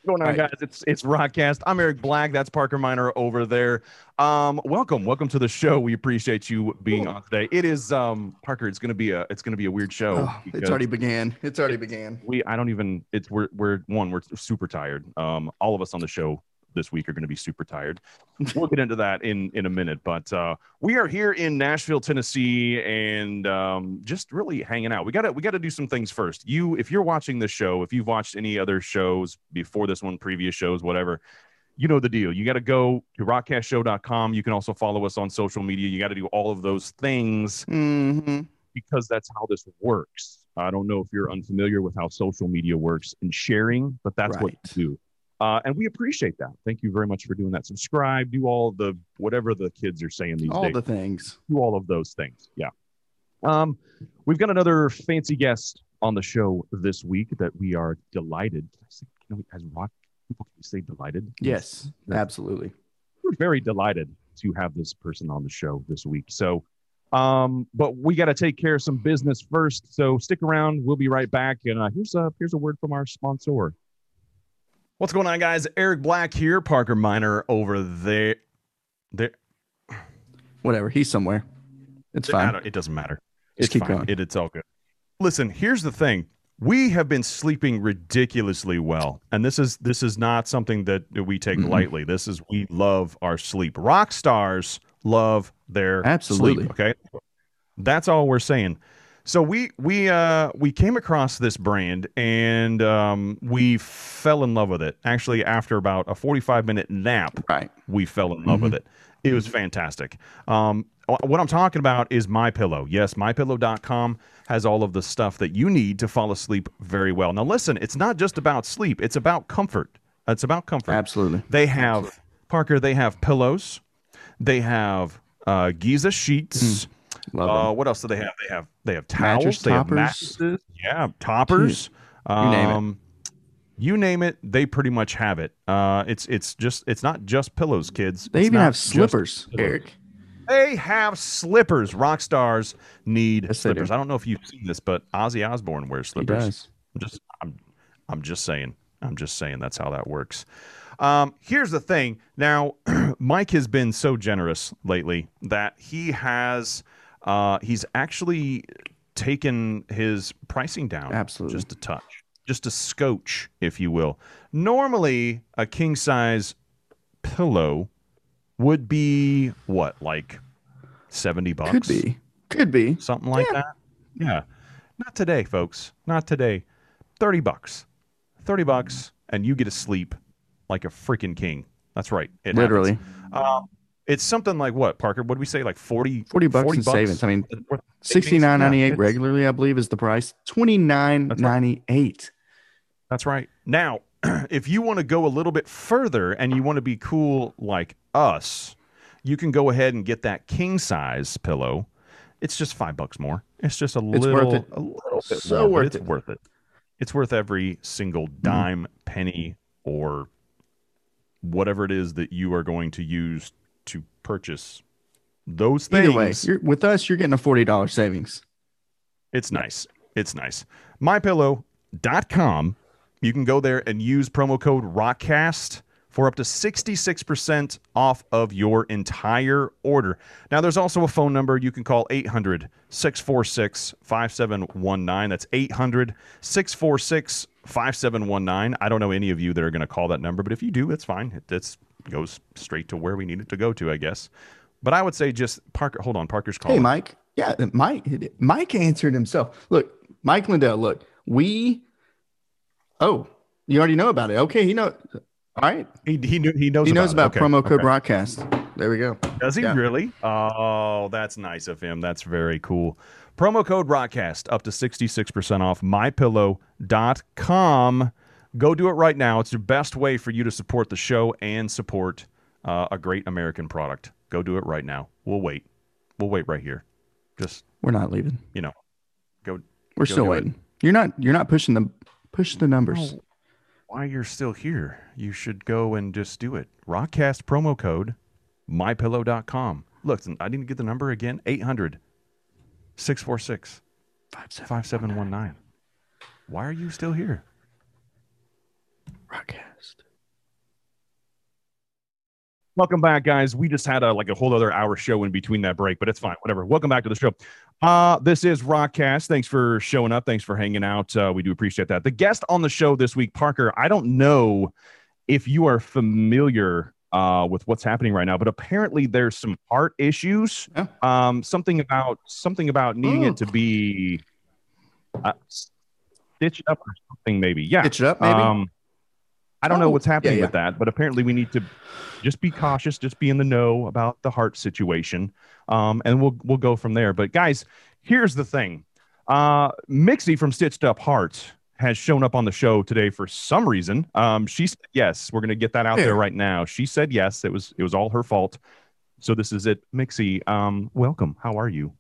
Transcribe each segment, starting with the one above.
What's going on, Right. guys? It's Rockcast. I'm Eric Black. That's Parker Miner over there. Welcome to the show. We appreciate you being on today. It is Parker. It's gonna be a weird show Oh, it's because already began. It's already it, began. we I don't even it's we're super tired. All of us on the show this week are going to be super tired. We'll get into that in a minute, but we are here in Nashville, Tennessee, and just really hanging out. We gotta do some things first. If you're watching this show, if you've watched any other shows before this one, previous shows, whatever, you know the deal. You got to go to rockcastshow.com. You can also follow us on social media. You got to do all of those things Mm-hmm. because that's how this works. I don't know if you're unfamiliar with how social media works and sharing, but that's what Right. you do. And we appreciate that. Thank you very much for doing that. Subscribe, do all the whatever the kids are saying these All days. the things. Do all of those things. Yeah. Um, we've got another fancy guest on the show this week that we are delighted. As rock people, can you say delighted? Yes, absolutely. We're very delighted to have this person on the show this week. So, but we got to take care of some business first. So stick around. We'll be right back. And here's a word from our sponsor. What's going on, guys? Eric Black here. Parker Miner over there. There. Whatever. He's somewhere. It's fine. It doesn't matter. Just It's keep fine. going. It's all good. Listen, here's the thing. We have been sleeping ridiculously well, and this is not something that we take lightly. We love our sleep. Rock stars love their Absolutely. sleep. Okay, that's all we're saying. So we came across this brand and we fell in love with it. Actually, after about a 45-minute nap, Right. we fell in love with it. It was fantastic. What I'm talking about is MyPillow. Yes, MyPillow.com has all of the stuff that you need to fall asleep very well. Now, listen, it's not just about sleep. It's about comfort. It's about comfort. Absolutely. They have, Parker, they have pillows. They have Giza sheets. Love them. What else do they have? They have towels. Mattress They have toppers. mattresses. Yeah, toppers. You name it. You name it, they pretty much have it. It's not just pillows, kids. They It's even not have just slippers, pillows. Eric. They have slippers. Rock stars need Yes, they slippers. do. I don't know if you've seen this, but Ozzy Osbourne wears He slippers. does. I'm just saying. I'm just saying that's how that works. Here's the thing. Now, Mike has been so generous lately that he's actually taken his pricing down Absolutely. just a touch, just a scotch, if you will. Normally, a king size pillow would be what, like $70? Could be. Could be. Something like that. Yeah. Not today, folks. Not today. $30. $30 and you get to sleep like a freaking king. That's right. It Literally. happens. It's something like what, Parker? What did we say? Like 40 $40 in savings. I mean, worth of savings? $69.98 Yeah, regularly, I believe, is the price. $29.98. that's right. Now, if you want to go a little bit further and you want to be cool like us, you can go ahead and get that king size pillow. It's just $5 more. It's just It's worth it. a little bit So more, but worth it's it. worth it. It's worth every single dime, penny, or whatever it is that you are going to use to purchase those things. Either way, with us, you're getting a $40 savings. It's nice. It's nice. MyPillow.com. You can go there and use promo code ROCKCAST for up to 66% off of your entire order. Now, there's also a phone number. You can call 800-646-5719. That's 800-646-5719. I don't know any of you that are going to call that number, but if you do, it's fine. It goes straight to where we need it to go to, I guess. But I would say just Parker. Hold on, Parker's calling. Hey, Mike. Yeah, Mike answered himself. Look, Mike Lindell, look, oh, you already know about it. Okay, he knows. All right. He knows about it. Okay, promo code okay. broadcast. There we go. Does he really? Oh, that's nice of him. That's very cool. Promo code ROCKCAST up to 66% off mypillow.com. Go do it right now. It's the best way for you to support the show and support a great American product. Go do it right now. We'll wait. We'll wait right here. We're not leaving. Go. We're still do waiting. You're not push the numbers. Oh, why you're still here? You should go and just do it. Rockcast promo code mypillow.com. Look, I didn't get the number again. 800-646-5719. Why are you still here? Broadcast. Welcome back, guys. We just had a whole other hour show in between that break, but it's fine. Whatever. Welcome back to the show. This is Rockcast. Thanks for showing up. Thanks for hanging out. We do appreciate that. The guest on the show this week, Parker, I don't know if you are familiar with what's happening right now, but apparently there's some heart issues. Yeah. Something about needing it to be stitched up or something, maybe. Yeah. Stitched up, maybe? I don't know what's happening with that, but apparently we need to just be cautious, just be in the know about the heart situation, and we'll go from there. But guys, here's the thing: Mixie from Stitched Up Heart has shown up on the show today for some reason. She said yes. We're going to get that out there right now. She said yes. It was all her fault. So this is it, Mixie. Welcome. How are you?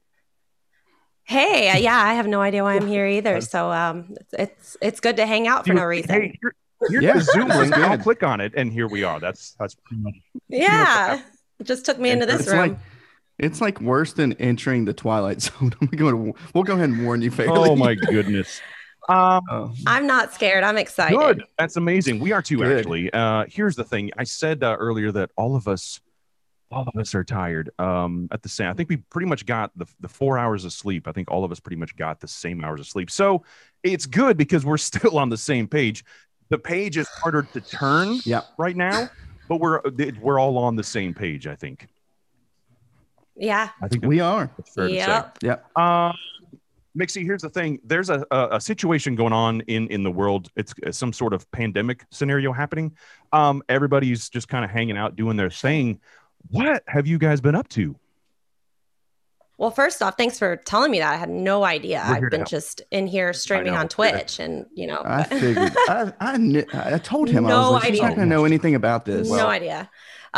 Hey, yeah, I have no idea why I'm here either. So it's good to hang out for no reason. Hey, here's the Zoom link. I'll click on it, and here we are. That's pretty much. Yeah, it just took me into this room. It's like worse than entering the Twilight Zone. We'll go ahead and warn you, Fairly. Oh my goodness. I'm not scared. I'm excited. Good. That's amazing. We are too, actually. Here's the thing. I said earlier that all of us are tired. At the same, I think we pretty much got the 4 hours of sleep. I think all of us pretty much got the same hours of sleep. So it's good because we're still on the same page. The page is harder to turn right now, but we're all on the same page, I think. Yeah. I think we are. That's fair to say. Yeah. Mixie, here's the thing. There's a situation going on in the world. It's some sort of pandemic scenario happening. Everybody's just kind of hanging out, doing their thing. What have you guys been up to? Well, first off, thanks for telling me that. I had no idea. I've been just in here streaming on Twitch, and I figured. I told him I was like, she's not going to know anything about this. No idea.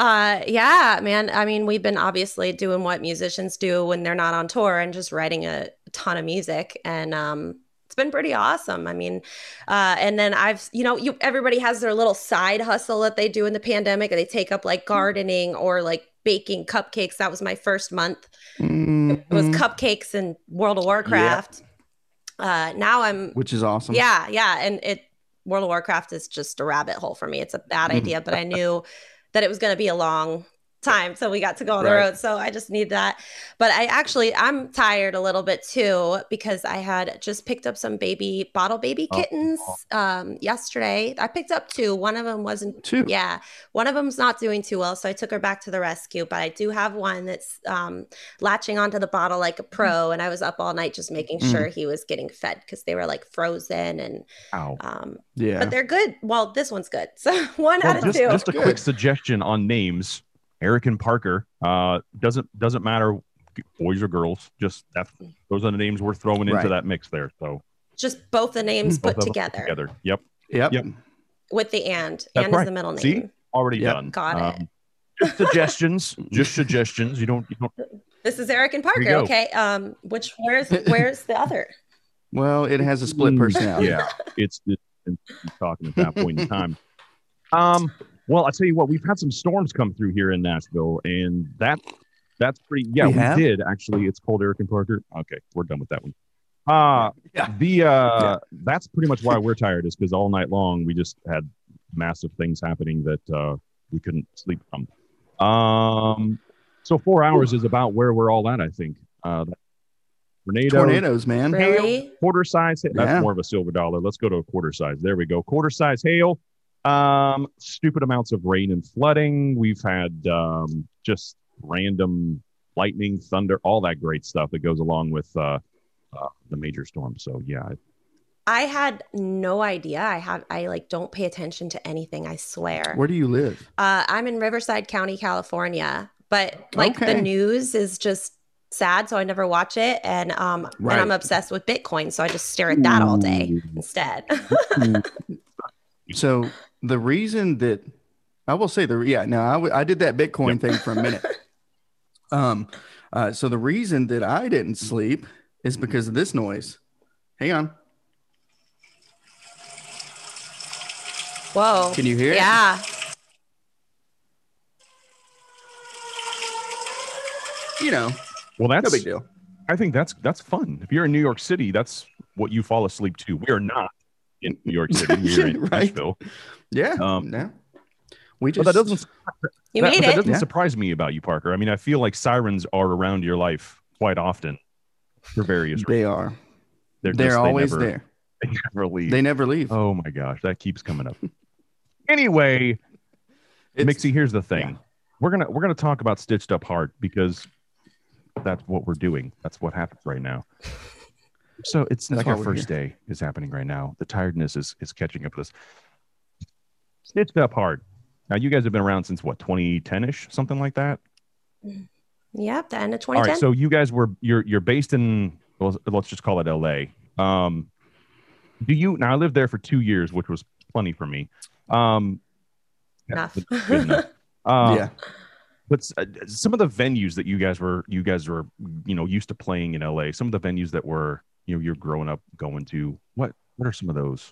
Yeah, man. I mean, we've been obviously doing what musicians do when they're not on tour and just writing a ton of music, and it's been pretty awesome. I mean, and then everybody has their little side hustle that they do in the pandemic, and they take up like gardening or like baking cupcakes. That was my first month. It was cupcakes and World of Warcraft. Now which is awesome. Yeah. And World of Warcraft is just a rabbit hole for me. It's a bad idea, but I knew that it was going to be a long time, so we got to go on the road, so I just need that. But I'm tired a little bit too, because I had just picked up some bottle baby kittens yesterday. I picked up two. One of them wasn't one of them's not doing too well, so I took her back to the rescue. But I do have one that's latching onto the bottle like a pro, and I was up all night just making sure he was getting fed because they were like frozen. And but they're good. Well, this one's good, so one out of two. Just a quick suggestion on names. Eric and Parker, doesn't matter, boys or girls. Just those are the names we're throwing into that mix there. So just both the names put together. Yep. With the and That's is the middle name. See, already done. Got it. Just suggestions. Just suggestions. You don't. This is Eric and Parker. Okay. Where's the other? Well, it has a split personality. Yeah, it's talking at that point in time. Well, I'll tell you what, we've had some storms come through here in Nashville, and that's pretty. Yeah, we did actually. It's called Eric and Parker. Okay, we're done with that one. That's pretty much why we're tired, is because all night long we just had massive things happening that we couldn't sleep from. So 4 hours is about where we're all at, I think. Tornadoes, man. Really? Hail, quarter size. That's more of a silver dollar. Let's go to a quarter size. There we go. Quarter size hail. Stupid amounts of rain and flooding. We've had just random lightning, thunder, all that great stuff that goes along with the major storm. So yeah, I had no idea. I don't pay attention to anything, I swear. Where do you live? I'm in Riverside County, California, but the news is just sad, so I never watch it, and and I'm obsessed with Bitcoin, so I just stare at that all day instead. So the reason that I will say I did that Bitcoin thing for a minute. So the reason that I didn't sleep is because of this noise. Hang on. Whoa. Can you hear it? Yeah. Well, that's no big deal. I think that's fun. If you're in New York City, that's what you fall asleep to. We are not. in New York City. We're in Right. Nashville. Yeah. No. We But just that doesn't Yeah. surprise me about you, Parker. I mean, I feel like sirens are around your life quite often for various reasons. they are. They're They're just- always never- there. They never leave. They never leave. Oh my gosh, that keeps coming up. Anyway, It's- Mixie, here's the thing. yeah. We're gonna talk about Stitched Up Heart because that's what we're doing. That's what happens right now. So it's That's like why our we're first day is happening right now. The tiredness is catching up with us. Stitched Up Heart. Now you guys have been around since what, 2010-ish, something like that? Yep, the end of All 2010. right, so you guys you're based in, well, let's just call it LA. Do you now? I lived there for 2 years, which was plenty for me. Enough. Good enough. Yeah. But some of the venues that you guys were used to playing in LA, some of the venues that were you're growing up going to, what are some of those?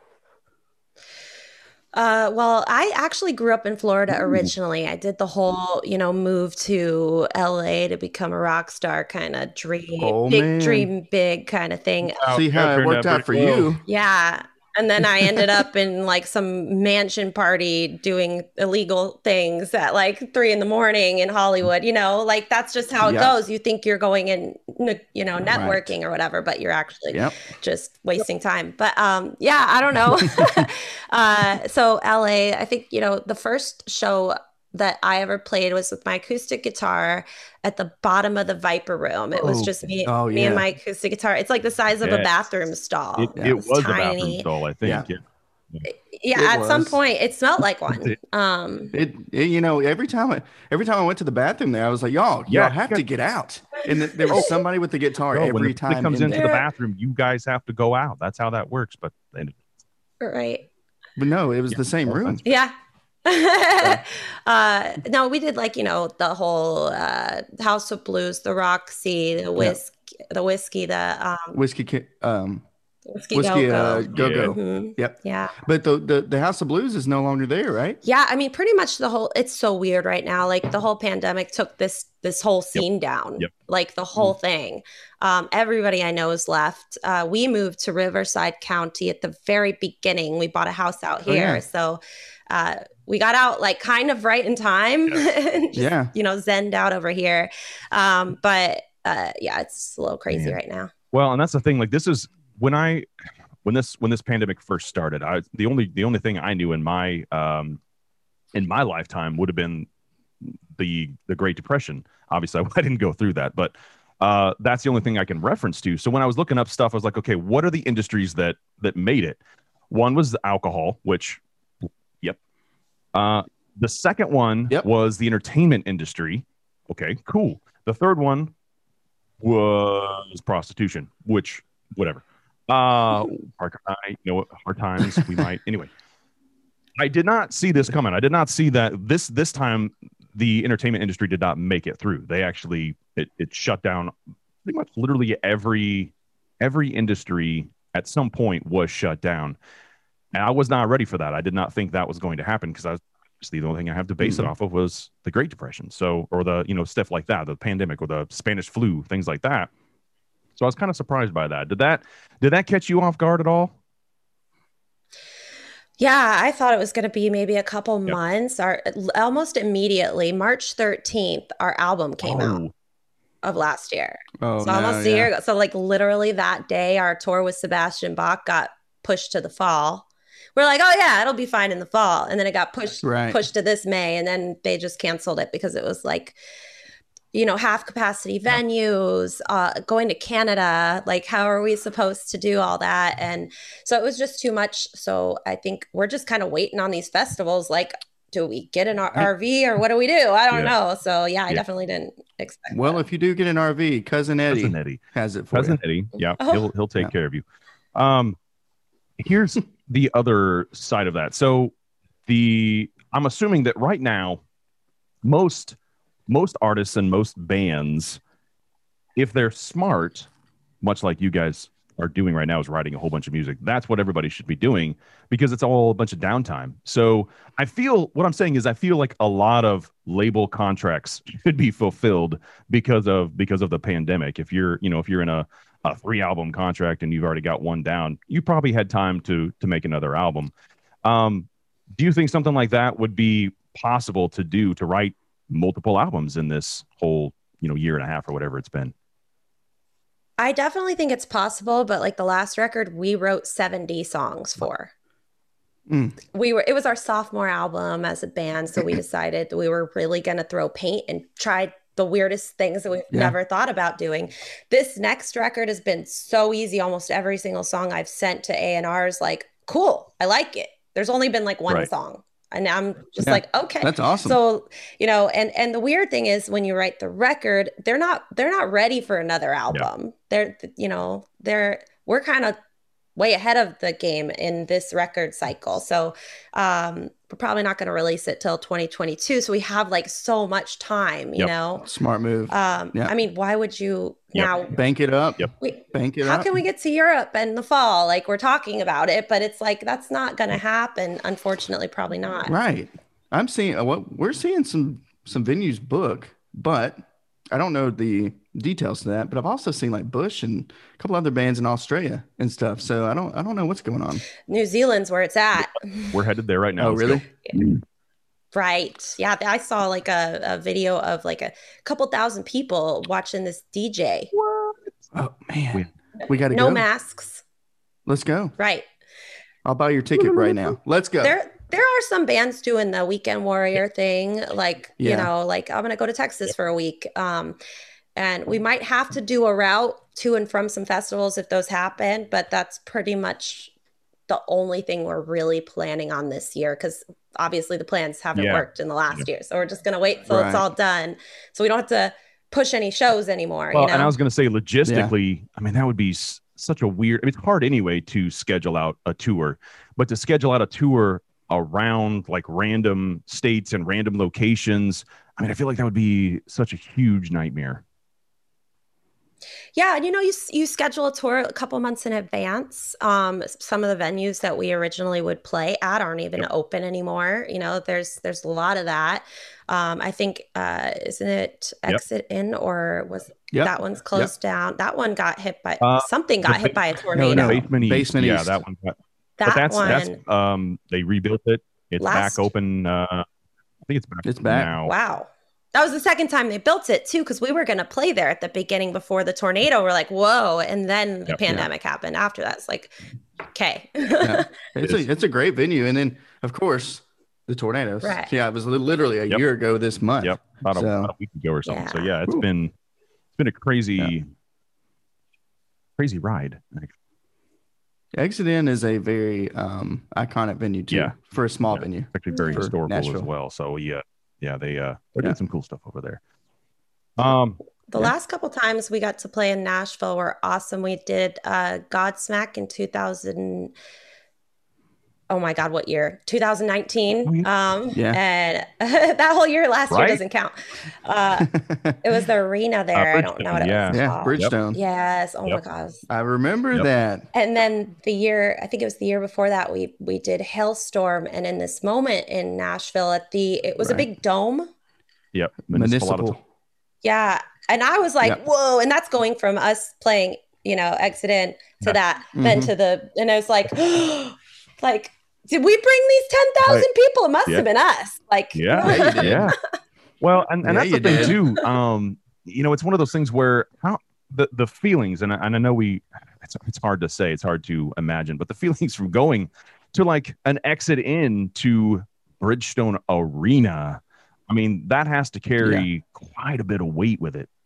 Well, I actually grew up in Florida originally. I did the whole, move to LA to become a rock star kind of dream, Oh, big man. dream big kind of thing. See how it worked out for you. Yeah. And then I ended up in like some mansion party doing illegal things at like 3 a.m. in Hollywood, like that's just how it Yeah. goes. You think you're going in, networking or whatever, but you're actually Yep. just wasting time. But yeah, I don't know. So LA, I think, the first show that I ever played was with my acoustic guitar at the bottom of the Viper Room. It was Oh. just me, Oh, me yeah. and my acoustic guitar. It's like the size of a Yes. bathroom stall. It was a bathroom tiny. stall, I think. Yeah. Yeah, It at some was. point it smelled like one. It every time I went to the bathroom there, I was like, y'all Yeah, have you to get out. And there was somebody with the guitar No, when every the time kid comes in into there. the bathroom, you guys have to go out. That's how that works. But Right. But no, it was the same well, room. Yeah. No, we did like, the whole House of Blues, the Roxy, the whiskey, the Whiskey whiskey Whiskey, go-go. Go-Go. Mhm. Yep. Yeah. But the House of Blues is no longer there, right? Yeah, I mean, pretty much it's so weird right now. Like the whole pandemic took this whole scene down, Yep. like the whole thing. Everybody I know is left. We moved to Riverside County at the very beginning. We bought a house out Oh, here, yeah. so we got out like kind of right in time. Just, Yeah. zenned out over here. But yeah, it's a little crazy Man. right now. well, and that's the thing. Like this is when this pandemic first started. The only thing I knew in my lifetime would have been the Great Depression. Obviously, I didn't go through that, but that's the only thing I can reference to. So when I was looking up stuff, I was like, okay, what are the industries that made it? One was the alcohol, which, yep. The second one Yep. was the entertainment industry. Okay, cool. The third one was prostitution, which, whatever. Parker, hard times. We might anyway. I did not see this coming. I did not see that this time the entertainment industry did not make it through. They actually it shut down pretty much literally every industry at some point was shut down. And I was not ready for that. I did not think that was going to happen because the only thing I have to base it off of was the Great Depression. So, or the, stuff like that, the pandemic or the Spanish flu, things like that. So I was kind of surprised by that. Did that catch you off guard at all? Yeah, I thought it was going to be maybe a couple months. Almost immediately, March 13th, our album came out of last year. Oh, So almost a year ago. So like literally that day, our tour with Sebastian Bach got pushed to the fall. We're like, oh yeah, it'll be fine in the fall. And then it got pushed to this May. And then they just canceled it because it was like, half capacity venues, going to Canada. Like, how are we supposed to do all that? And so it was just too much. So I think we're just kind of waiting on these festivals. Like, do we get an RV or what do we do? I don't know. So yeah, I definitely didn't expect Well, that. if you do get an RV, Cousin Eddie has it for Cousin you. Eddie. Yeah, Oh. he'll take care of you. Here's the other side of that. So I'm assuming that right now, most artists and most bands, if they're smart, much like you guys are doing right now, is writing a whole bunch of music. That's what everybody should be doing because it's all a bunch of downtime. So I feel like a lot of label contracts should be fulfilled because of the pandemic. If you're in a a 3-album contract and you've already got one down, you probably had time to make another album. Do you think something like that would be possible to do, to write multiple albums in this whole, year and a half or whatever it's been? I definitely think it's possible, but like the last record we wrote 70 songs for. It was our sophomore album as a band, so we decided that we were really going to throw paint and try the weirdest things that we've never thought about doing. This next record has been so easy. Almost every single song I've sent to A&R is like, cool, I like it. There's only been like one song. And I'm just like, okay, that's awesome. So, and the weird thing is when you write the record, they're not ready for another album. Yeah. We're kind of way ahead of the game in this record cycle. So we're probably not going to release it till 2022. So we have like so much time, you know. Smart move. I mean, why would you now bank it up? Bank it up. How can we get to Europe in the fall? Like we're talking about it, but it's like that's not going to happen. Unfortunately, probably not. Right. We're seeing some venues book, but I don't know the details to that, but I've also seen like Bush and a couple other bands in Australia and stuff. So I don't know what's going on. New Zealand's where it's at. We're headed there right now. Oh, really? Right. Yeah. I saw like a video of like a couple thousand people watching this DJ. What? Oh man. We got to go. No masks. Let's go. Right. I'll buy your ticket right now. Let's go. There are some bands doing the Weekend Warrior thing. Like, like I'm going to go to Texas for a week. And we might have to do a route to and from some festivals if those happen, but that's pretty much the only thing we're really planning on this year, because obviously the plans haven't worked in the last year. So we're just going to wait till it's all done, so we don't have to push any shows anymore. Well, and I was going to say logistically, I mean, that would be such a weird, it's hard anyway to schedule out a tour, but to schedule out a tour around like random states and random locations, I mean, I feel like that would be such a huge nightmare. Yeah, and you schedule a tour a couple months in advance. Some of the venues that we originally would play at aren't even open anymore. There's a lot of that. I think isn't it Exit In, or was that one's closed down? That one got hit by something. Got hit by a tornado. No. Basement East. East. That one. That's they rebuilt it. It's back open. I think it's back now. Wow. That was the second time they built it too, because we were going to play there at the beginning before the tornado. We're like, whoa. And then the pandemic happened after that. It's like, okay. It's a great venue. And then, of course, the tornadoes. Right. Yeah, it was literally a year ago this month. Yep. About a week ago or something. So, yeah, it's been a crazy ride. Exit In is a very iconic venue, too, for a small venue. It's actually very historical Nashville as well. So, they're doing some cool stuff over there. The last couple times we got to play in Nashville were awesome. We did Godsmack in 2000. Oh my God, what year? 2019. And that whole year last year doesn't count. It was the arena there. I don't know what it was called. Bridgestone. Yes. Oh my gosh. I remember that. And then I think it was the year before that, we did Hailstorm, and in this moment in Nashville it was a big dome. Yep. Municipal. Yeah. And I was like, whoa. And that's going from us playing, Exit In to that, then to and I was like, like, did we bring these 10,000 people? It must have been us. Like, yeah. Well, and that's the thing too. It's one of those things where the feelings, and I know it's hard to say, it's hard to imagine, but the feelings from going to like an Exit In to Bridgestone Arena, I mean, that has to carry quite a bit of weight with it.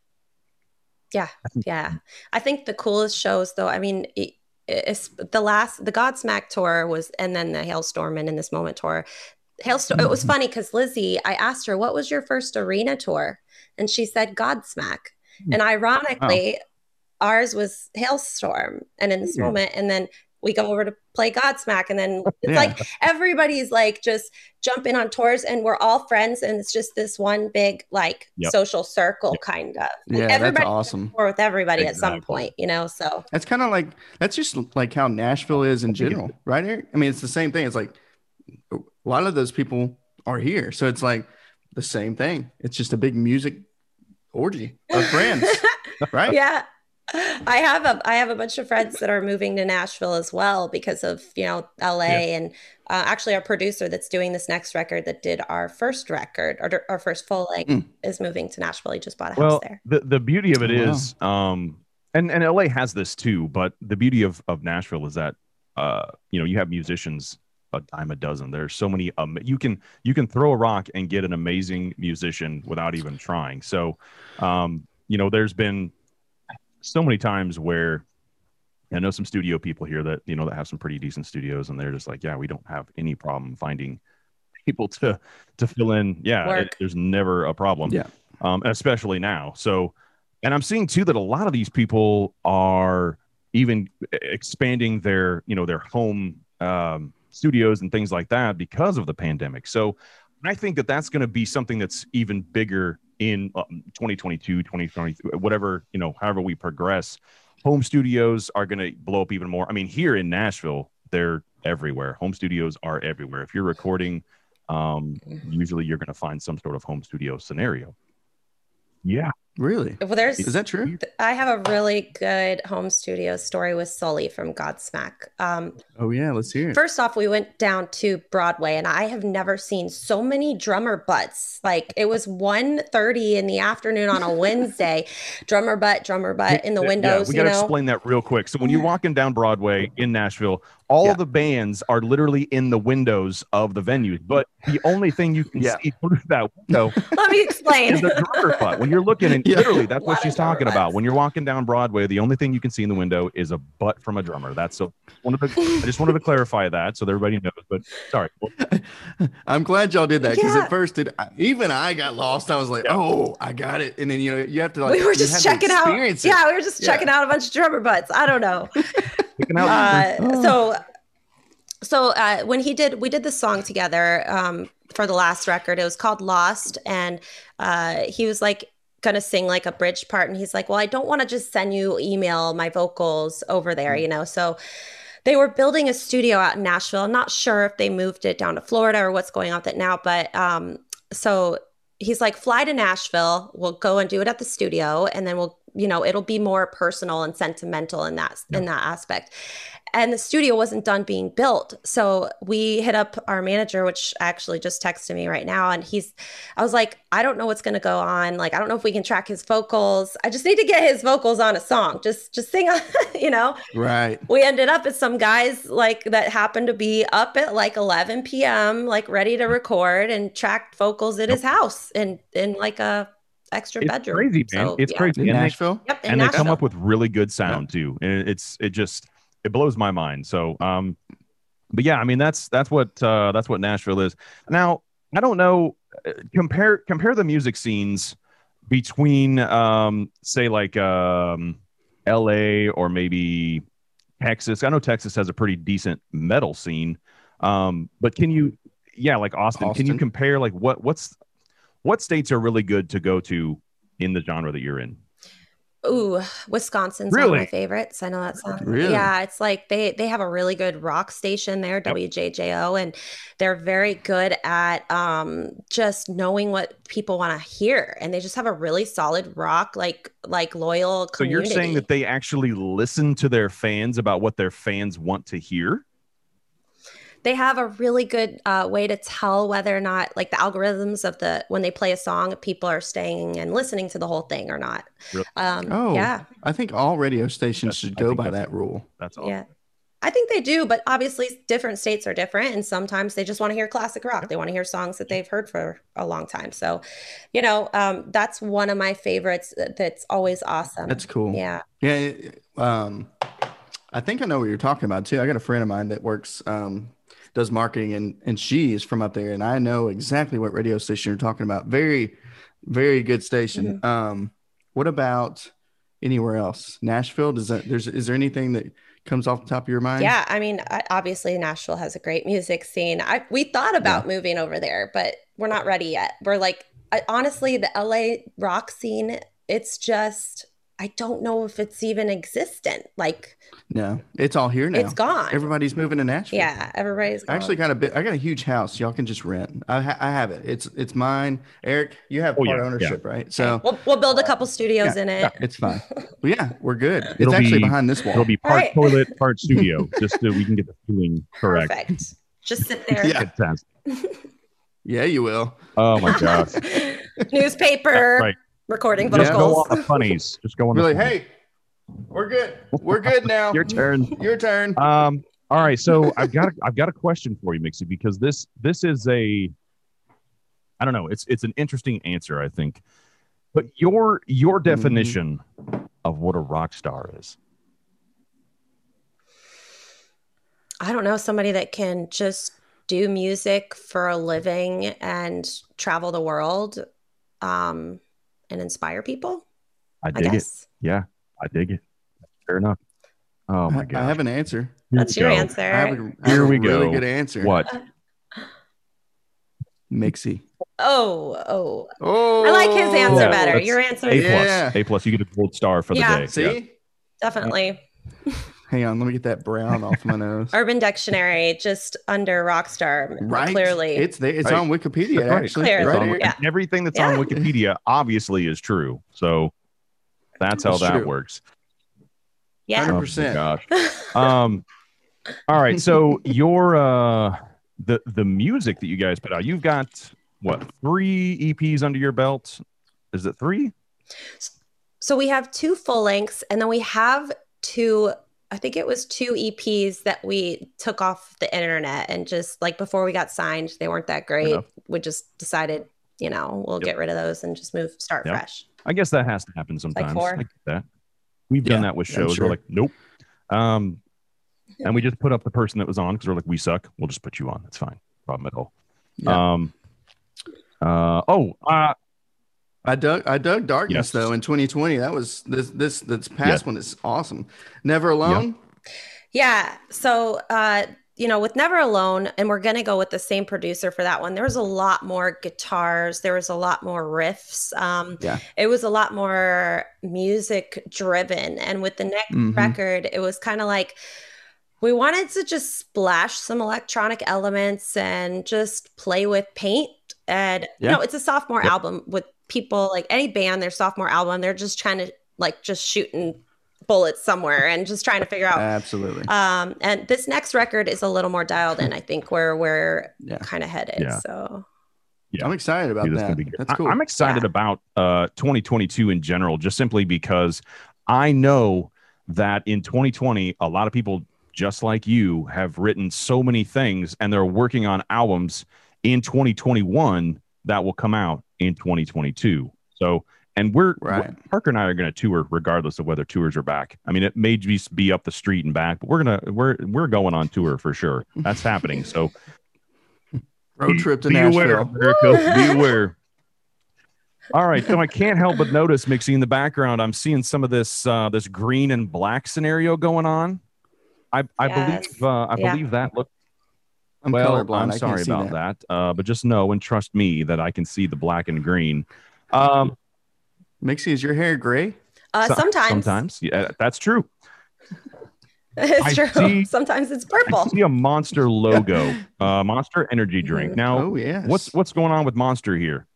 Yeah. I think the coolest shows, though, I mean, it's the Godsmack tour was, and then the Hailstorm and In This Moment tour. Hailstorm. It was funny because Lizzie, I asked her, what was your first arena tour? And she said Godsmack. And ironically, ours was Hailstorm and In This Moment. And then we go over to play Godsmack, and then it's like everybody's like just jumping on tours, and we're all friends, and it's just this one big like social circle kind of. Yeah, everybody that's awesome. Or with everybody at some point, So that's kind of like that's just like how Nashville is in general, right, Eric? I mean, it's the same thing. It's like a lot of those people are here, so it's like the same thing. It's just a big music orgy of friends, right? Yeah. I have a bunch of friends that are moving to Nashville as well because of, LA, and actually our producer that's doing this next record that did our first record, or our first full length, is moving to Nashville. He just bought a house there. The beauty of it Oh, wow. is, and LA has this too, but the beauty of Nashville is that you have musicians a dime a dozen. There's so many you can throw a rock and get an amazing musician without even trying. So there's been so many times where I know some studio people here that that have some pretty decent studios, and they're just like, yeah, we don't have any problem finding people to fill in. Yeah, there's never a problem. Yeah. Especially now. So, and I'm seeing too that a lot of these people are even expanding their their home studios and things like that because of the pandemic. So I think that that's going to be something that's even bigger in 2022, 2023, whatever, however we progress. Home studios are going to blow up even more. I mean, here in Nashville, they're everywhere. Home studios are everywhere. If you're recording, usually you're going to find some sort of home studio scenario. Yeah. Really? Well, Is that true? I have a really good home studio story with Sully from Godsmack. Oh yeah, let's hear it. First off, we went down to Broadway, and I have never seen so many drummer butts. Like, it was 1:30 in the afternoon on a Wednesday. drummer butt in the windows. Yeah, we got to explain that real quick. So when you're walking down Broadway in Nashville, all of the bands are literally in the windows of the venues, but the only thing you can see through that window Let me explain. is the drummer butt. When you're looking, and literally that's what she's talking about. When you're walking down Broadway, the only thing you can see in the window is a butt from a drummer. That's I just wanted to clarify that so that everybody knows. But sorry, I'm glad y'all did that, because at first even I got lost. I was like, oh, I got it, and then you have to we were just checking out. Yeah, we were just checking out a bunch of drummer butts. I don't know. So when we did the song together for the last record, it was called Lost, and he was like gonna sing like a bridge part, and he's like, well, I don't want to just send you email my vocals over there, so they were building a studio out in Nashville. I'm not sure if they moved it down to Florida or what's going on with it now, but so he's like, fly to Nashville, we'll go and do it at the studio, and then we'll it'll be more personal and sentimental in that aspect. And the studio wasn't done being built. So we hit up our manager, which actually just texted me right now. And I was like, I don't know what's going to go on. Like, I don't know if we can track his vocals. I just need to get his vocals on a song. Just sing on, Right. We ended up with some guys like that happened to be up at like 11 p.m., like ready to record, and tracked vocals at his house in like a extra bedroom. Crazy, man. So, it's crazy. In Nashville? Yep, and Nashville. They come up with really good sound too. And it blows my mind. So, but yeah, I mean, that's what Nashville is. Now, I don't know, compare the music scenes between, say like, LA or maybe Texas. I know Texas has a pretty decent metal scene. But like Austin, can you compare like what states are really good to go to in the genre that you're in? Ooh, Wisconsin's one of my favorites. I know that song. Really? Yeah, it's like they have a really good rock station there, WJJO, and they're very good at just knowing what people want to hear, and they just have a really solid rock like loyal community. So you're saying that they actually listen to their fans about what their fans want to hear? They have a really good way to tell whether or not, like the algorithms of when they play a song, if people are staying and listening to the whole thing or not. Really? Yeah. I think all radio stations should go by that rule. That's all. Yeah. I think they do, but obviously different states are different, and sometimes they just want to hear classic rock. They want to hear songs that they've heard for a long time. So, that's one of my favorites. That's always awesome. That's cool. Yeah. Yeah. I think I know what you're talking about too. I got a friend of mine that works, does marketing, and she is from up there, and I know exactly what radio station you're talking about. Very, very good station. Mm-hmm. What about anywhere else? Nashville? Is there anything that comes off the top of your mind? Yeah, I mean, obviously Nashville has a great music scene. We thought about moving over there, but we're not ready yet. We're like, honestly, the LA rock scene, it's just I don't know if it's even existent. Like, No, it's all here now. it's gone. Everybody's moving to Nashville. Yeah, everybody's I actually gone. I got a huge house. Y'all can just rent. I have it. It's mine. Eric, you have part ownership, right? So We'll build a couple studios in it. it's fine. Well, yeah, we're good. It's It'll actually be- behind this wall. It'll be part Right. toilet, part studio, just so we can get the feeling correct. Perfect. Just sit there. Yeah. Fantastic. Yeah, you will. Oh my gosh. Newspaper, Right. recording Yeah. Just go vocals. on the funnies. Just go on Be the like, funnies. hey, we're good. We're good now. Your turn. Your turn. All right, so I've got a question for you, Mixie, because this is a, I don't know, it's an interesting answer, I think, but your definition of what a rock star is. I don't know, somebody that can just do music for a living and travel the world, and inspire people. I I dig it. guess Yeah, I dig it. Fair enough. Oh my I god. have an answer. that's your answer. I have a Here we really go. good answer. What? Mixie. Oh, Oh, I like his answer Yeah, better. that's Your answer A is plus. Yeah. A plus. You get a gold star for the Yeah. day. See? Yeah. definitely Hang on, let me get that brown off my nose. Urban Dictionary, just under Rockstar. Right. Clearly, It's there. It's Right. on Wikipedia, That's right. actually. Clearly. It's Right on- here. Yeah. Everything that's Yeah. on Wikipedia obviously is true. So that's how It's that true. works. yeah. 100%. Oh my gosh. All right. So your the music that you guys put out, you've got what, 3 EPs under your belt? Is it 3? So we have 2 full lengths, and then we have 2. I think it was 2 EPs that we took off the internet, and just like before we got signed, they weren't that great. enough. We just decided, we'll Yep. get rid of those and just start Yep. fresh. I guess that has to happen sometimes. 4. I get that. We've done Yeah, that with I'm shows. sure. We're like, nope. And we just put up the person that was on because we're like, we suck. We'll just put you on. That's fine. Problem at all. Yeah. I dug Darkness Yes. though in 2020. That was this past Yes. one is awesome. Never Alone. Yeah. So, with Never Alone, and we're going to go with the same producer for that one, there was a lot more guitars. There was a lot more riffs. Yeah. It was a lot more music driven. And with the next Mhm. record, it was kind of like we wanted to just splash some electronic elements and just play with paint. And, Yeah. it's a sophomore Yep. album with people, like any band, their sophomore album, they're just trying to just shooting bullets somewhere and just trying to figure out. Absolutely. And this next record is a little more dialed in, I think, where we're Yeah. kind of headed. Yeah. So Yeah. I'm excited about Dude, that's that. gonna be good. That's cool. I'm excited Yeah. about 2022 in general, just simply because I know that in 2020, a lot of people just like you have written so many things and they're working on albums in 2021 that will come out in 2022. So, and Right. Parker and I are going to tour regardless of whether tours are back. I mean, it may just be up the street and back, but we're going on tour for sure. That's happening. So Road trip to be aware, Nashville. America. Be aware. All right, so I can't help but notice, Mixie, in the background, I'm seeing some of this this green and black scenario going on. I Yes. believe that look. I'm Well, colorblind. I'm I sorry can't see about that. But just know and trust me that I can see the black and green. Mixie, is your hair gray? sometimes Yeah, that's true. it's I true. see- Sometimes it's I purple. see a Monster logo, Monster Energy drink. Now, Oh yes. what's going on with Monster here?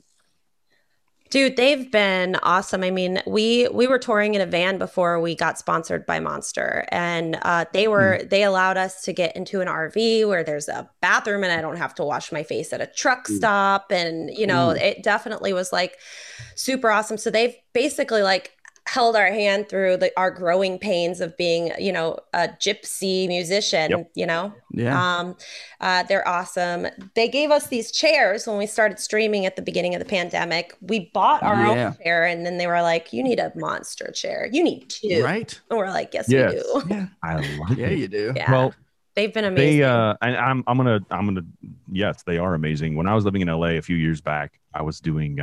Dude, they've been awesome. I mean, we were touring in a van before we got sponsored by Monster, and they allowed us to get into an RV where there's a bathroom, and I don't have to wash my face at a truck stop, and it definitely was like super awesome. So they've basically held our hand through our growing pains of being, a gypsy musician. Yep. Yeah. They're awesome. They gave us these chairs when we started streaming at the beginning of the pandemic. We bought our Yeah. own chair, and then they were like, "You need a Monster chair. You need 2." Right. And we're like, "Yes, Yes. we do." Yeah. I like Yeah, it. you do. Yeah. Well, They've been amazing. they and I'm gonna yes, they are amazing. When I was living in LA a few years back, I was doing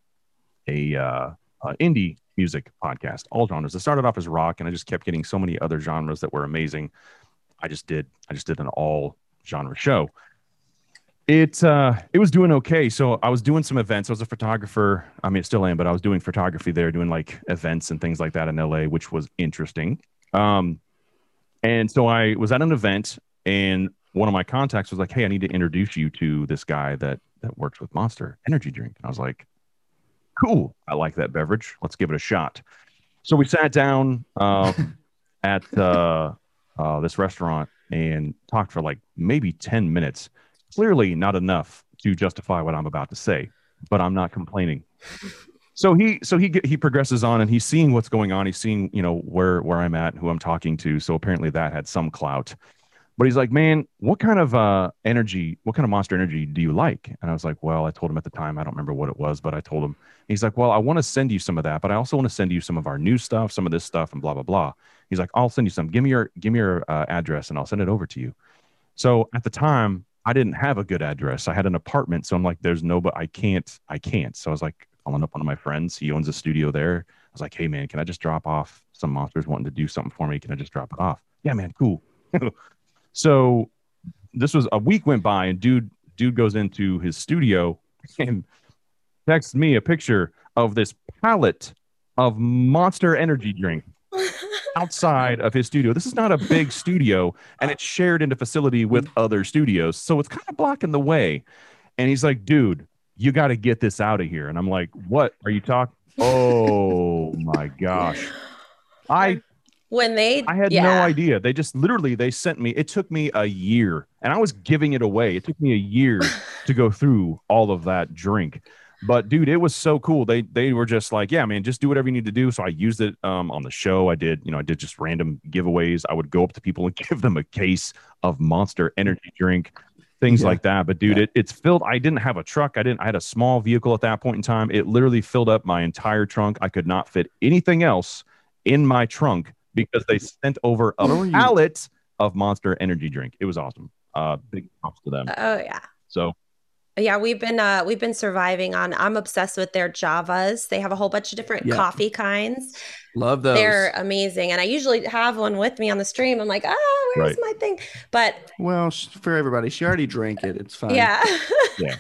a indie music podcast, all genres. It started off as rock, and I just kept getting so many other genres that were amazing. I just did an all genre show. It was doing okay. So I was doing some events. I was a photographer. I mean, I still am, but I was doing photography there, doing like events and things like that in LA, which was interesting. Um, and so I was at an event, and one of my contacts was like, "Hey, I need to introduce you to this guy that works with Monster Energy Drink." And I was like, "Cool, I like that beverage. Let's give it a shot." So we sat down at this restaurant and talked for like maybe 10 minutes. Clearly not enough to justify what I'm about to say, but I'm not complaining. So he progresses on, and he's seeing what's going on. He's seeing, where I'm at, who I'm talking to. So apparently that had some clout. But he's like, "Man, what kind of energy, what kind of Monster Energy do you like?" And I was like, "Well," I told him at the time, I don't remember what it was, but I told him. He's like, "Well, I want to send you some of that, but I also want to send you some of our new stuff, some of this stuff, and blah blah blah." He's like, "I'll send you some. Give me your address, and I'll send it over to you." So at the time, I didn't have a good address. I had an apartment, so I'm like, "There's no, but I can't." So I was like, calling up one of my friends. He owns a studio there. I was like, "Hey man, can I just drop off some monsters wanting to do something for me? Can I just drop it off?" "Yeah, man, cool." So this was a week went by, and dude goes into his studio and texts me a picture of this pallet of Monster Energy drink outside of his studio. This is not a big studio, and it's shared into facility with other studios, so it's kind of blocking the way. And he's like, "Dude, you got to get this out of here." And I'm like, "What are you talking?" Oh my gosh. I had no idea. They just literally they sent me. It took me a year, and I was giving it away. It took me a year to go through all of that drink. But dude, it was so cool. They were just like, "Yeah, man, just do whatever you need to do." So I used it on the show. I did just random giveaways. I would go up to people and give them a case of Monster Energy drink, things like that. But dude, it's filled. I didn't have a truck. I had a small vehicle at that point in time. It literally filled up my entire trunk. I could not fit anything else in my trunk because they sent over a pallet of Monster Energy drink. It was awesome. Big props to them. Oh yeah. So yeah, we've been surviving on. I'm obsessed with their Javas. They have a whole bunch of different coffee kinds. Love those. They're amazing, and I usually have one with me on the stream. I'm like, "Oh, where's my thing?" But for everybody, she already drank it. It's fine. Yeah. Yeah.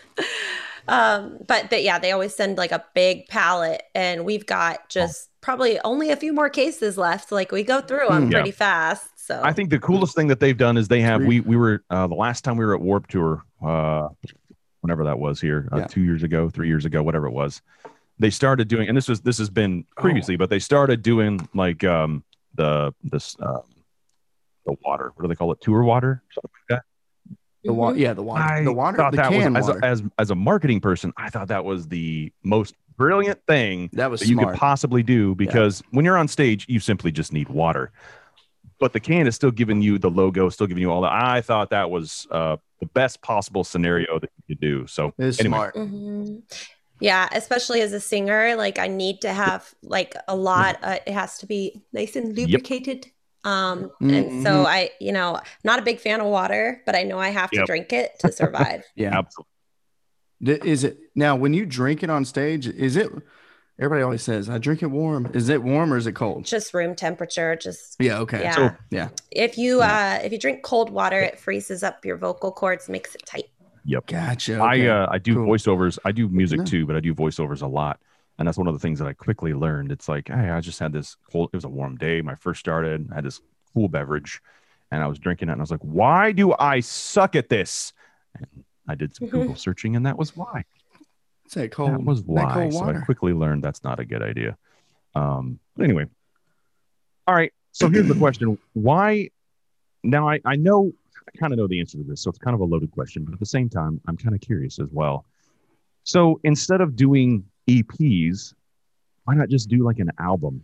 But they always send like a big pallet, and we've got just probably only a few more cases left. Like we go through them pretty fast. So I think the coolest thing that they've done is they have we were the last time we were at Warp Tour, whenever that was here, 2 years ago, 3 years ago, whatever it was. They started doing, and this has been previously, but they started doing like the water. What do they call it? Tour water, something like that. The water, the water, the can water. As a marketing person, I thought that was the most brilliant thing that you could possibly do, because when you're on stage, you simply just need water. But the can is still giving you the logo, still giving you all that. I thought that was the best possible scenario that you could do. So anyway. Smart. Mm-hmm. Yeah, especially as a singer, like I need to have like a lot. It has to be nice and lubricated. And so not a big fan of water, but I know I have to drink it to survive. Absolutely. Is it now when you drink it on stage? Is it? Everybody always says, "I drink it warm." Is it warm or is it cold? Just room temperature. Okay. Yeah. So, If you drink cold water, it freezes up your vocal cords, makes it tight. Yep. Gotcha. Okay. I do voiceovers. I do music too, but I do voiceovers a lot. And that's one of the things that I quickly learned. It's like, hey, I just had this cold. It was a warm day. When I first started, I had this cool beverage, and I was drinking it, and I was like, "Why do I suck at this?" And I did some Google searching, and that was why. That was why. So I quickly learned that's not a good idea. But anyway, all right. So here's the question: why? Now I know I kind of know the answer to this, so it's kind of a loaded question, but at the same time, I'm kind of curious as well. So instead of doing EPs, why not just do like an album?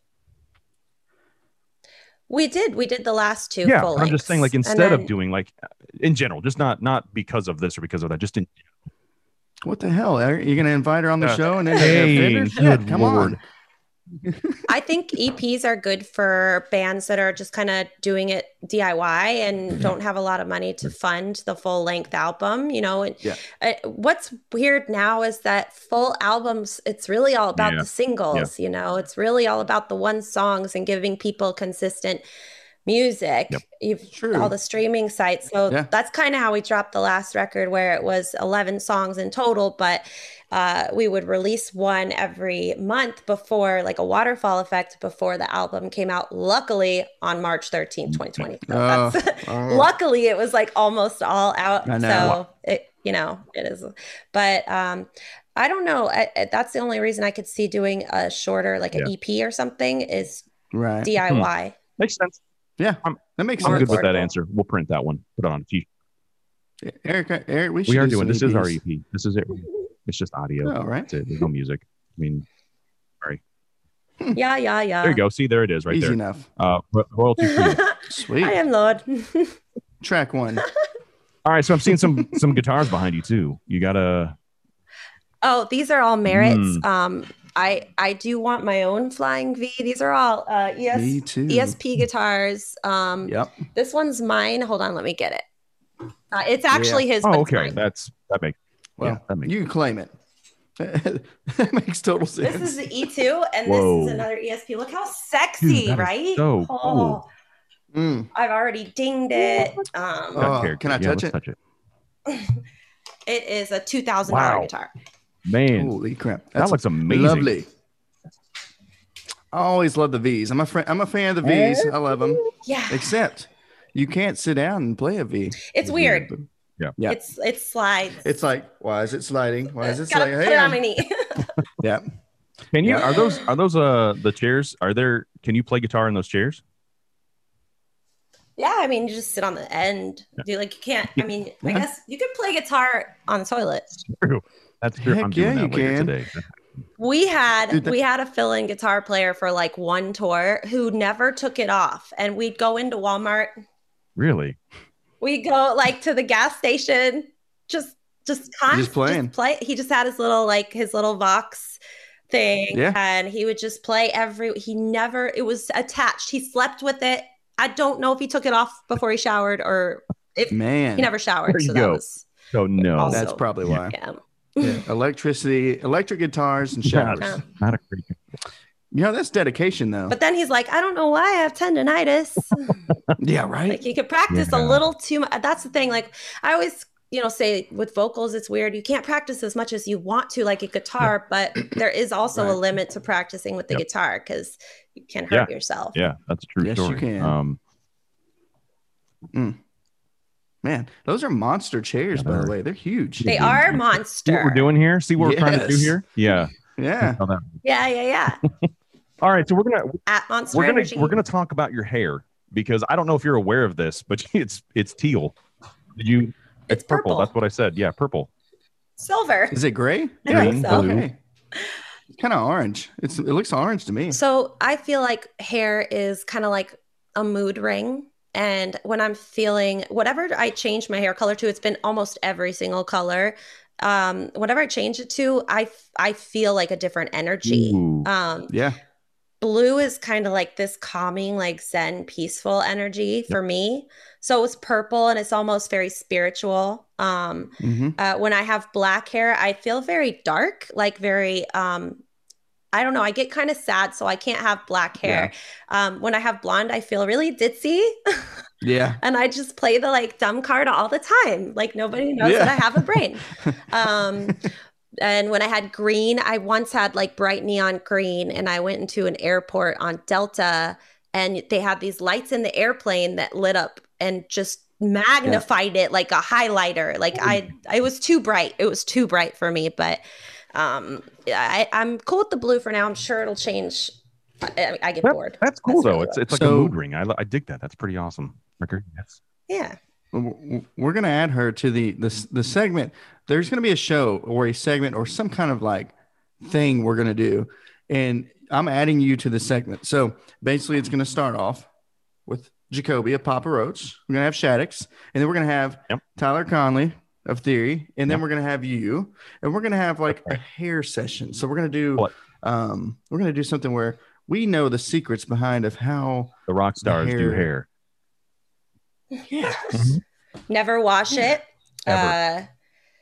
We did the last two. Yeah, full I'm just saying, like, instead of doing like in general, just not because of this or because of that, just in. What the hell? Are you going to invite her on the show and then come on? I think EPs are good for bands that are just kind of doing it DIY and don't have a lot of money to fund the full length album, And what's weird now is that full albums, it's really all about the singles, It's really all about the one songs and giving people consistent music, True. all the streaming sites. So that's kind of how we dropped the last record, where it was 11 songs in total, but we would release one every month before, like a waterfall effect, before the album came out, luckily on March 13th, 2020. So luckily it was like almost all out. I know. So it, you know, it is, but I don't know. That's the only reason I could see doing a shorter, like an EP or something, is DIY. Makes sense. Yeah, that makes sense. I'm good with that answer. We'll print that one. Put it on a t-shirt. Eric, we are doing this. Is our EP. This is it. It's just audio. Oh, right. There's no music. I mean, sorry. Yeah. There you go. See, there it is, right Easy there. enough. Royalty free. Sweet. I am Lord. Track 1. All right, so I'm seeing some guitars behind you too. You gotta. Oh, these are all Merits. I do want my own Flying V. These are all ESP guitars. This one's mine. Hold on, let me get it. It's actually his. Oh, okay. Mine. That makes. Well, that makes you can claim it. That makes total sense. This is the E2, and this is another ESP. Look how sexy, right? So cool. I've already dinged it. Can I touch it? Touch it. It is a $2,000 guitar. Man, holy crap! That looks amazing. Lovely. I always love the V's. I'm a fan of the V's. I love them. Yeah. Except you can't sit down and play a V. It's weird. Yeah. It slides. It's like, why is it sliding? Why is it sliding? Put it on my knee. Yeah. Can you? Are those the chairs? Can you play guitar in those chairs? Yeah, I mean, you just sit on the end. You can't. I mean, I guess you could play guitar on the toilet. True. That's true. I'm doing that later today. We had a fill-in guitar player for like one tour who never took it off, and we'd go into Walmart. Really? We go like to the gas station, just playing. Just play. He just had his little Vox thing, and he would just play it was attached. He slept with it. I don't know if he took it off before he showered or if he never showered. So that was that's probably why. Yeah. Electric guitars and showers. Not a great. That's dedication though. But then he's like, I don't know why I have tendonitis. Yeah, right. Like you could practice a little too much. That's the thing. Like I always, say with vocals, it's weird. You can't practice as much as you want to, like a guitar, but there is also a limit to practicing with the guitar because you can hurt yourself. Yeah, that's a true story. Yes, you can. Man, those are monster chairs, by the way. They're huge. They are monster. See what we're doing here? See what we're trying to do here? Yeah. Yeah. Yeah. All right, so we're gonna talk about your hair because I don't know if you're aware of this, but it's teal. It's purple. That's what I said. Yeah, purple. Silver. Is it gray? Green, blue. Okay. It's kind of orange. It looks orange to me. So I feel like hair is kind of like a mood ring. And when I'm feeling whatever I change my hair color to, it's been almost every single color. Whatever I change it to, I feel like a different energy. Blue is kind of like this calming, like Zen, peaceful energy for me. So it's purple and it's almost very spiritual. When I have black hair, I feel very dark, like very I don't know. I get kind of sad, so I can't have black hair. When I have blonde, I feel really ditzy. Yeah. And I just play the dumb card all the time. Like nobody knows that I have a brain. And when I had green, I once had bright neon green, and I went into an airport on Delta, and they had these lights in the airplane that lit up and just magnified it like a highlighter. It was too bright. It was too bright for me, but I'm cool with the blue for now. I'm sure it'll change. I get bored. That's cool though. It's like a mood ring. I dig that. That's pretty awesome. Yes. Yeah. We're gonna add her to the segment. There's gonna be a show or a segment or some kind of thing we're gonna do, and I'm adding you to the segment. So basically, it's gonna start off with Jacoby of Papa Roach. We're gonna have Shaddix, and then we're gonna have Tyler Conley of Theory, and then we're gonna have you, and we're gonna have a hair session. So we're gonna do something where we know the secrets behind of how the rock stars do hair. Yes. Never wash it.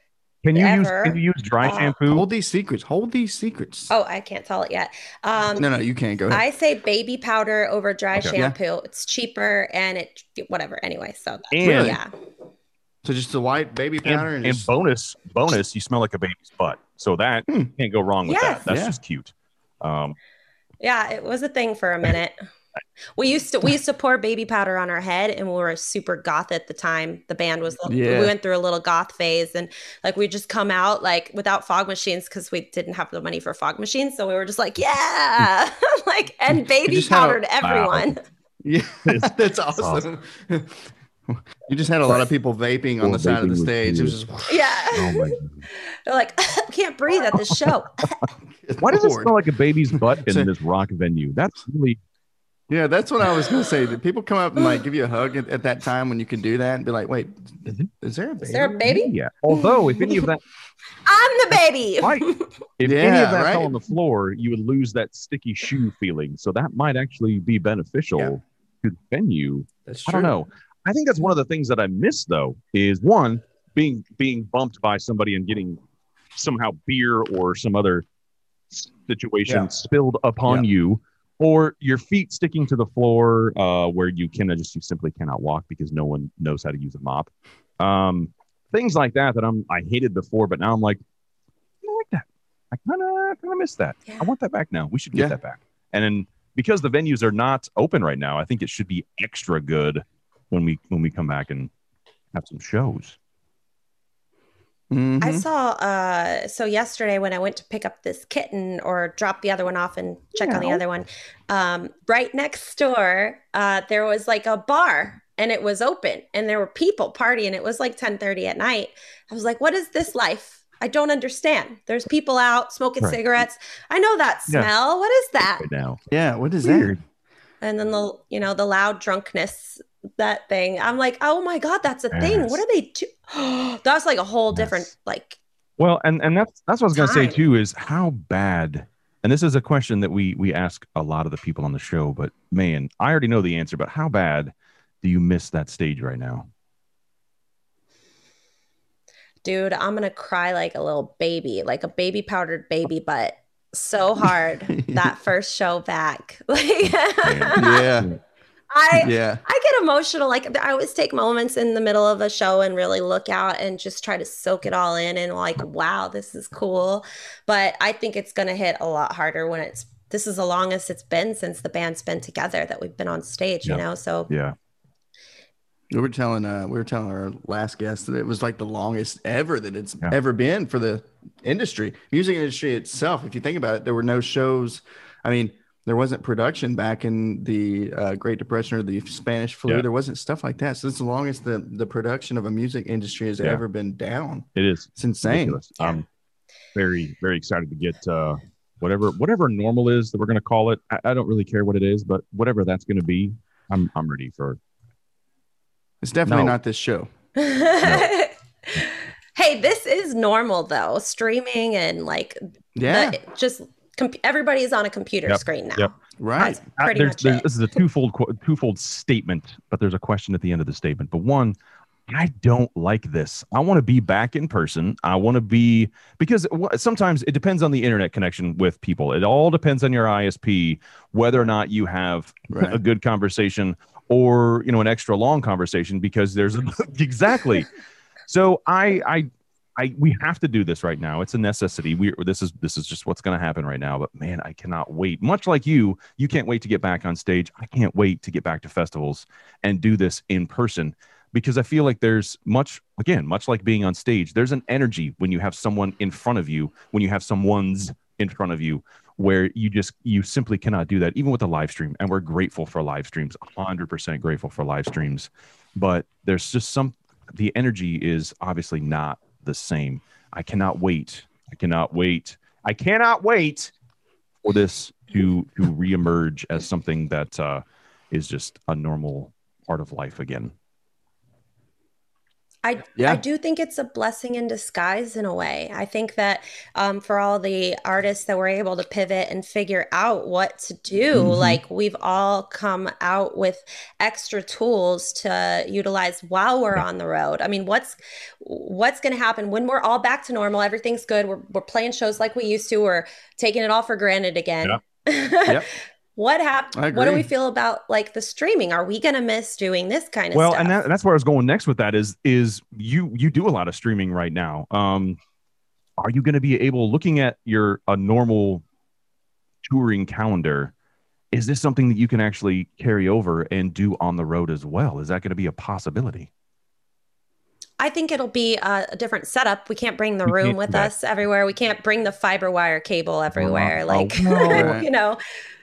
Can you ever. use dry shampoo? Hold these secrets. Hold these secrets. Oh, I can't tell it yet. No, you can't. Go ahead. I say baby powder over dry Okay. shampoo. Yeah. It's cheaper and it whatever. Anyway, so that's, And yeah. So just the white baby powder and just... bonus, you smell like a baby's butt. So that can't go wrong with Yes. that. That's Yeah. just cute. Yeah, it was a thing for a minute. We used to pour baby powder on our head, and we were super goth at the time. The band was we went through a little goth phase, and like we just come out like without fog machines because we didn't have the money for fog machines. So we were just like, yeah, like and baby powdered everyone. Wow. Yeah, that's awesome. You just had a lot of people vaping on the side of the stage. It was just Yeah. Oh my God. They're like, can't breathe at this show. Why does it smell like a baby's butt in this rock venue? That's really... Yeah, that's what I was gonna say. Did people come up and like give you a hug at that time when you could do that and be like, "Wait, is there a baby?" Is there a baby? Yeah. Although, if any of that, I'm the baby. right, if any of that fell on the floor, you would lose that sticky shoe feeling. So that might actually be beneficial to the venue. That's true. I don't know. I think that's one of the things that I miss, though, is one being bumped by somebody and getting somehow beer or some other situation spilled upon you. Or your feet sticking to the floor where you simply cannot walk because no one knows how to use a mop. Things like that I hated before, but now I'm like, I like that. I kind of miss that. Yeah. I want that back now. We should get that back. And then because the venues are not open right now, I think it should be extra good when we come back and have some shows. I saw so yesterday when I went to pick up this kitten or drop the other one off and check on the other one, right next door there was like a bar and it was open and there were people partying. It was like 10:30 at night. I was like, what is this life? I don't understand. There's people out smoking cigarettes. I know that smell. What is that? Right now. Yeah, what is that? And then the loud drunkenness, that thing. I'm like, oh my God, that's a thing. What are they do? That's like a whole different like. Well, and that's what I was going to say too, is how bad. And this is a question that we ask a lot of the people on the show, but man, I already know the answer, but how bad do you miss that stage right now? Dude, I'm going to cry like a little baby, like a baby powdered baby butt. So hard that first show back. Like, I get emotional. Like I always take moments in the middle of a show and really look out and just try to soak it all in and like, wow, this is cool. But I think it's going to hit a lot harder when this is the longest it's been since the band's been together that we've been on stage, you know? So yeah. We were telling our last guest that it was like the longest ever that it's ever been for the music industry itself. If you think about it, there were no shows. I mean, there wasn't production back in the Great Depression or the Spanish flu. There wasn't stuff like that. So it's the longest the production of a music industry has ever been down. It is. It's insane. Ridiculous. I'm very, very excited to get whatever normal is that we're going to call it. I don't really care what it is, but whatever that's going to be, I'm ready for. It's definitely not this show. No. Hey, this is normal though. Streaming and like, everybody is on a computer screen now. Yep. Right. This is a twofold statement, but there's a question at the end of the statement. But one, I don't like this. I want to be back in person. I want to be, because sometimes it depends on the internet connection with people. It all depends on your ISP, whether or not you have a good conversation or, an extra long conversation, because there's exactly. So we have to do this right now. It's a necessity. This is just what's going to happen right now. But man, I cannot wait. Much like you can't wait to get back on stage. I can't wait to get back to festivals and do this in person, because I feel like there's much like being on stage, there's an energy when you have someone in front of you, when you have someone's in front of you, where you simply cannot do that, even with a live stream. And we're grateful for live streams, 100% grateful for live streams. But there's just the energy is obviously not the same. I cannot wait for this to reemerge as something that is just a normal part of life again. I do think it's a blessing in disguise in a way. I think that for all the artists that were able to pivot and figure out what to do, like we've all come out with extra tools to utilize while we're on the road. I mean, what's going to happen when we're all back to normal? Everything's good. We're playing shows like we used to. We're taking it all for granted again. Yep. What happened? What do we feel about like the streaming? Are we going to miss doing this kind of stuff? Well, and that's where I was going next with that is you do a lot of streaming right now. Are you going to be able, looking at a normal touring calendar, is this something that you can actually carry over and do on the road as well? Is that going to be a possibility? I think it'll be a different setup. We can't bring the room with us everywhere. We can't bring the fiber wire cable everywhere. You know.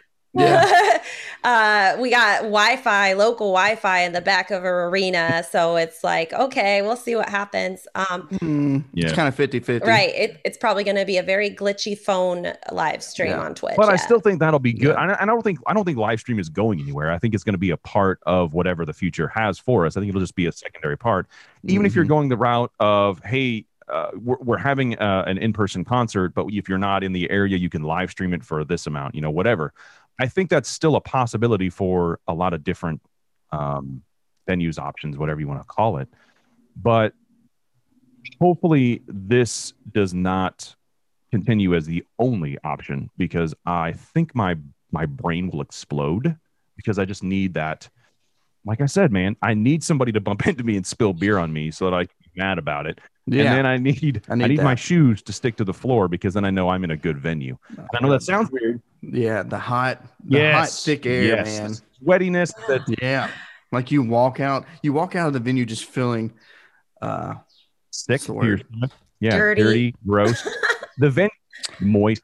Yeah. We got local Wi-Fi in the back of an arena. So it's like, okay, we'll see what happens. It's kind of 50-50. Right. It's probably going to be a very glitchy phone live stream on Twitch. But I still think that'll be good. I don't think live stream is going anywhere. I think it's going to be a part of whatever the future has for us. I think it'll just be a secondary part. Even if you're going the route of, hey, we're having an in-person concert, but if you're not in the area, you can live stream it for this amount, whatever. I think that's still a possibility for a lot of different venues, options, whatever you want to call it. But hopefully this does not continue as the only option, because I think my brain will explode, because I just need that. Like I said, man, I need somebody to bump into me and spill beer on me so that I can be mad about it. Yeah. And then I need my shoes to stick to the floor, because then I know I'm in a good venue. I know that sounds weird. Yeah, the hot thick air, man. Sweatiness. Like you walk out of the venue just feeling sick. Yeah, dirty, gross. The venue moist.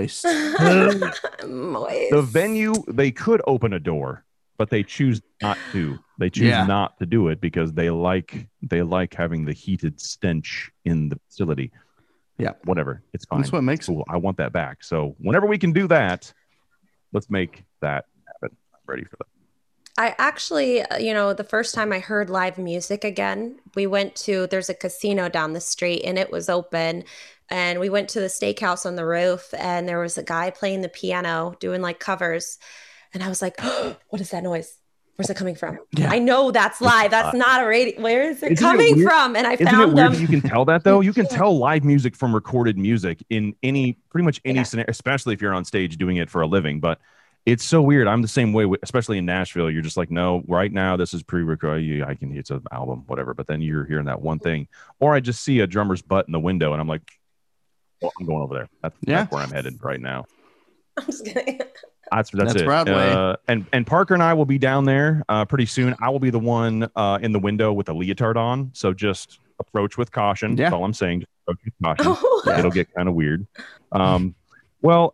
The venue, they could open a door, but they choose not to. They choose not to do it because they like having the heated stench in the facility. Yeah, whatever. It's fine. That's what makes it cool. I want that back. So whenever we can do that, let's make that happen. I'm ready for that. I actually, the first time I heard live music again, there's a casino down the street and it was open. And we went to the steakhouse on the roof and there was a guy playing the piano doing like covers. And I was like, oh, what is that noise? Where's it coming from? Yeah. I know that's live. That's not a radio. Where is it coming from? And I found them. You can tell that though. You can tell live music from recorded music in pretty much any scenario, especially if you're on stage doing it for a living. But it's so weird. I'm the same way, especially in Nashville. You're just like, no, right now this is pre-recorded. I can hear it's an album, whatever. But then you're hearing that one thing, or I just see a drummer's butt in the window, and I'm like, well, I'm going over there. That's where I'm headed right now. I'm just kidding. That's it. Broadway. And Parker and I will be down there pretty soon. I will be the one in the window with a leotard on. So just approach with caution. That's all I'm saying. Just approach with caution. It'll get kind of weird. Well.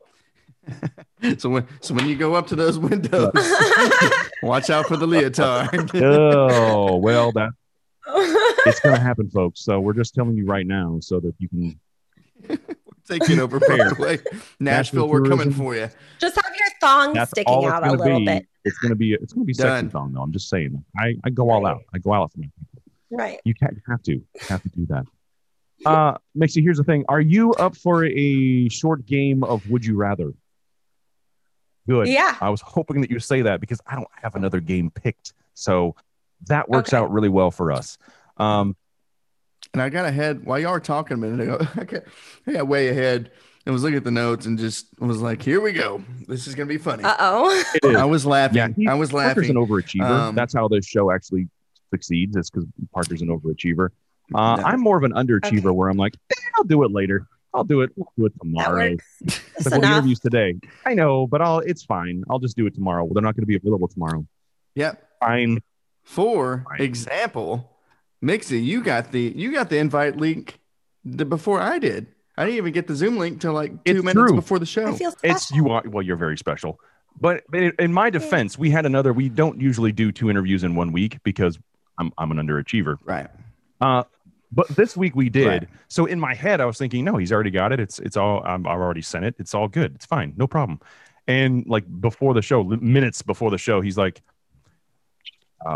So when you go up to those windows, watch out for the leotard. Oh, well, it's going to happen, folks. So we're just telling you right now so that you can take it over. Broadway. Nashville, we're coming for you. Just have your thong sticking out a little bit. It's going to be sexy thong, though. I'm just saying. I go all out. I go out for my people. Right. You have to do that. Mixie, here's the thing. Are you up for a short game of Would You Rather? Good. Yeah. I was hoping that you say that because I don't have another game picked. So that works out really well for us. And I got ahead while y'all were talking a minute ago. I got way ahead and was looking at the notes and just was like, here we go. This is going to be funny. Uh-oh. I was laughing. Yeah, I was laughing. Parker's an overachiever. That's how this show actually succeeds. It's because Parker's an overachiever. I'm more of an underachiever where I'm like, I'll do it later. I'll do it. We'll do it tomorrow. Like interviews today. I know, but it's fine. I'll just do it tomorrow. They're not going to be available tomorrow. Yep. Fine. For example, Mixie, you got the invite link before I did. I didn't even get the Zoom link till like 2 minutes before the show. I feel special. You're very special. But in my defense, we don't usually do 2 interviews in 1 week because I'm an underachiever. Right. But this week we did. Right. So in my head, I was thinking, no, he's already got it. It's all, I've already sent it. It's all good. It's fine. No problem. And like before the show, minutes before the show, he's like,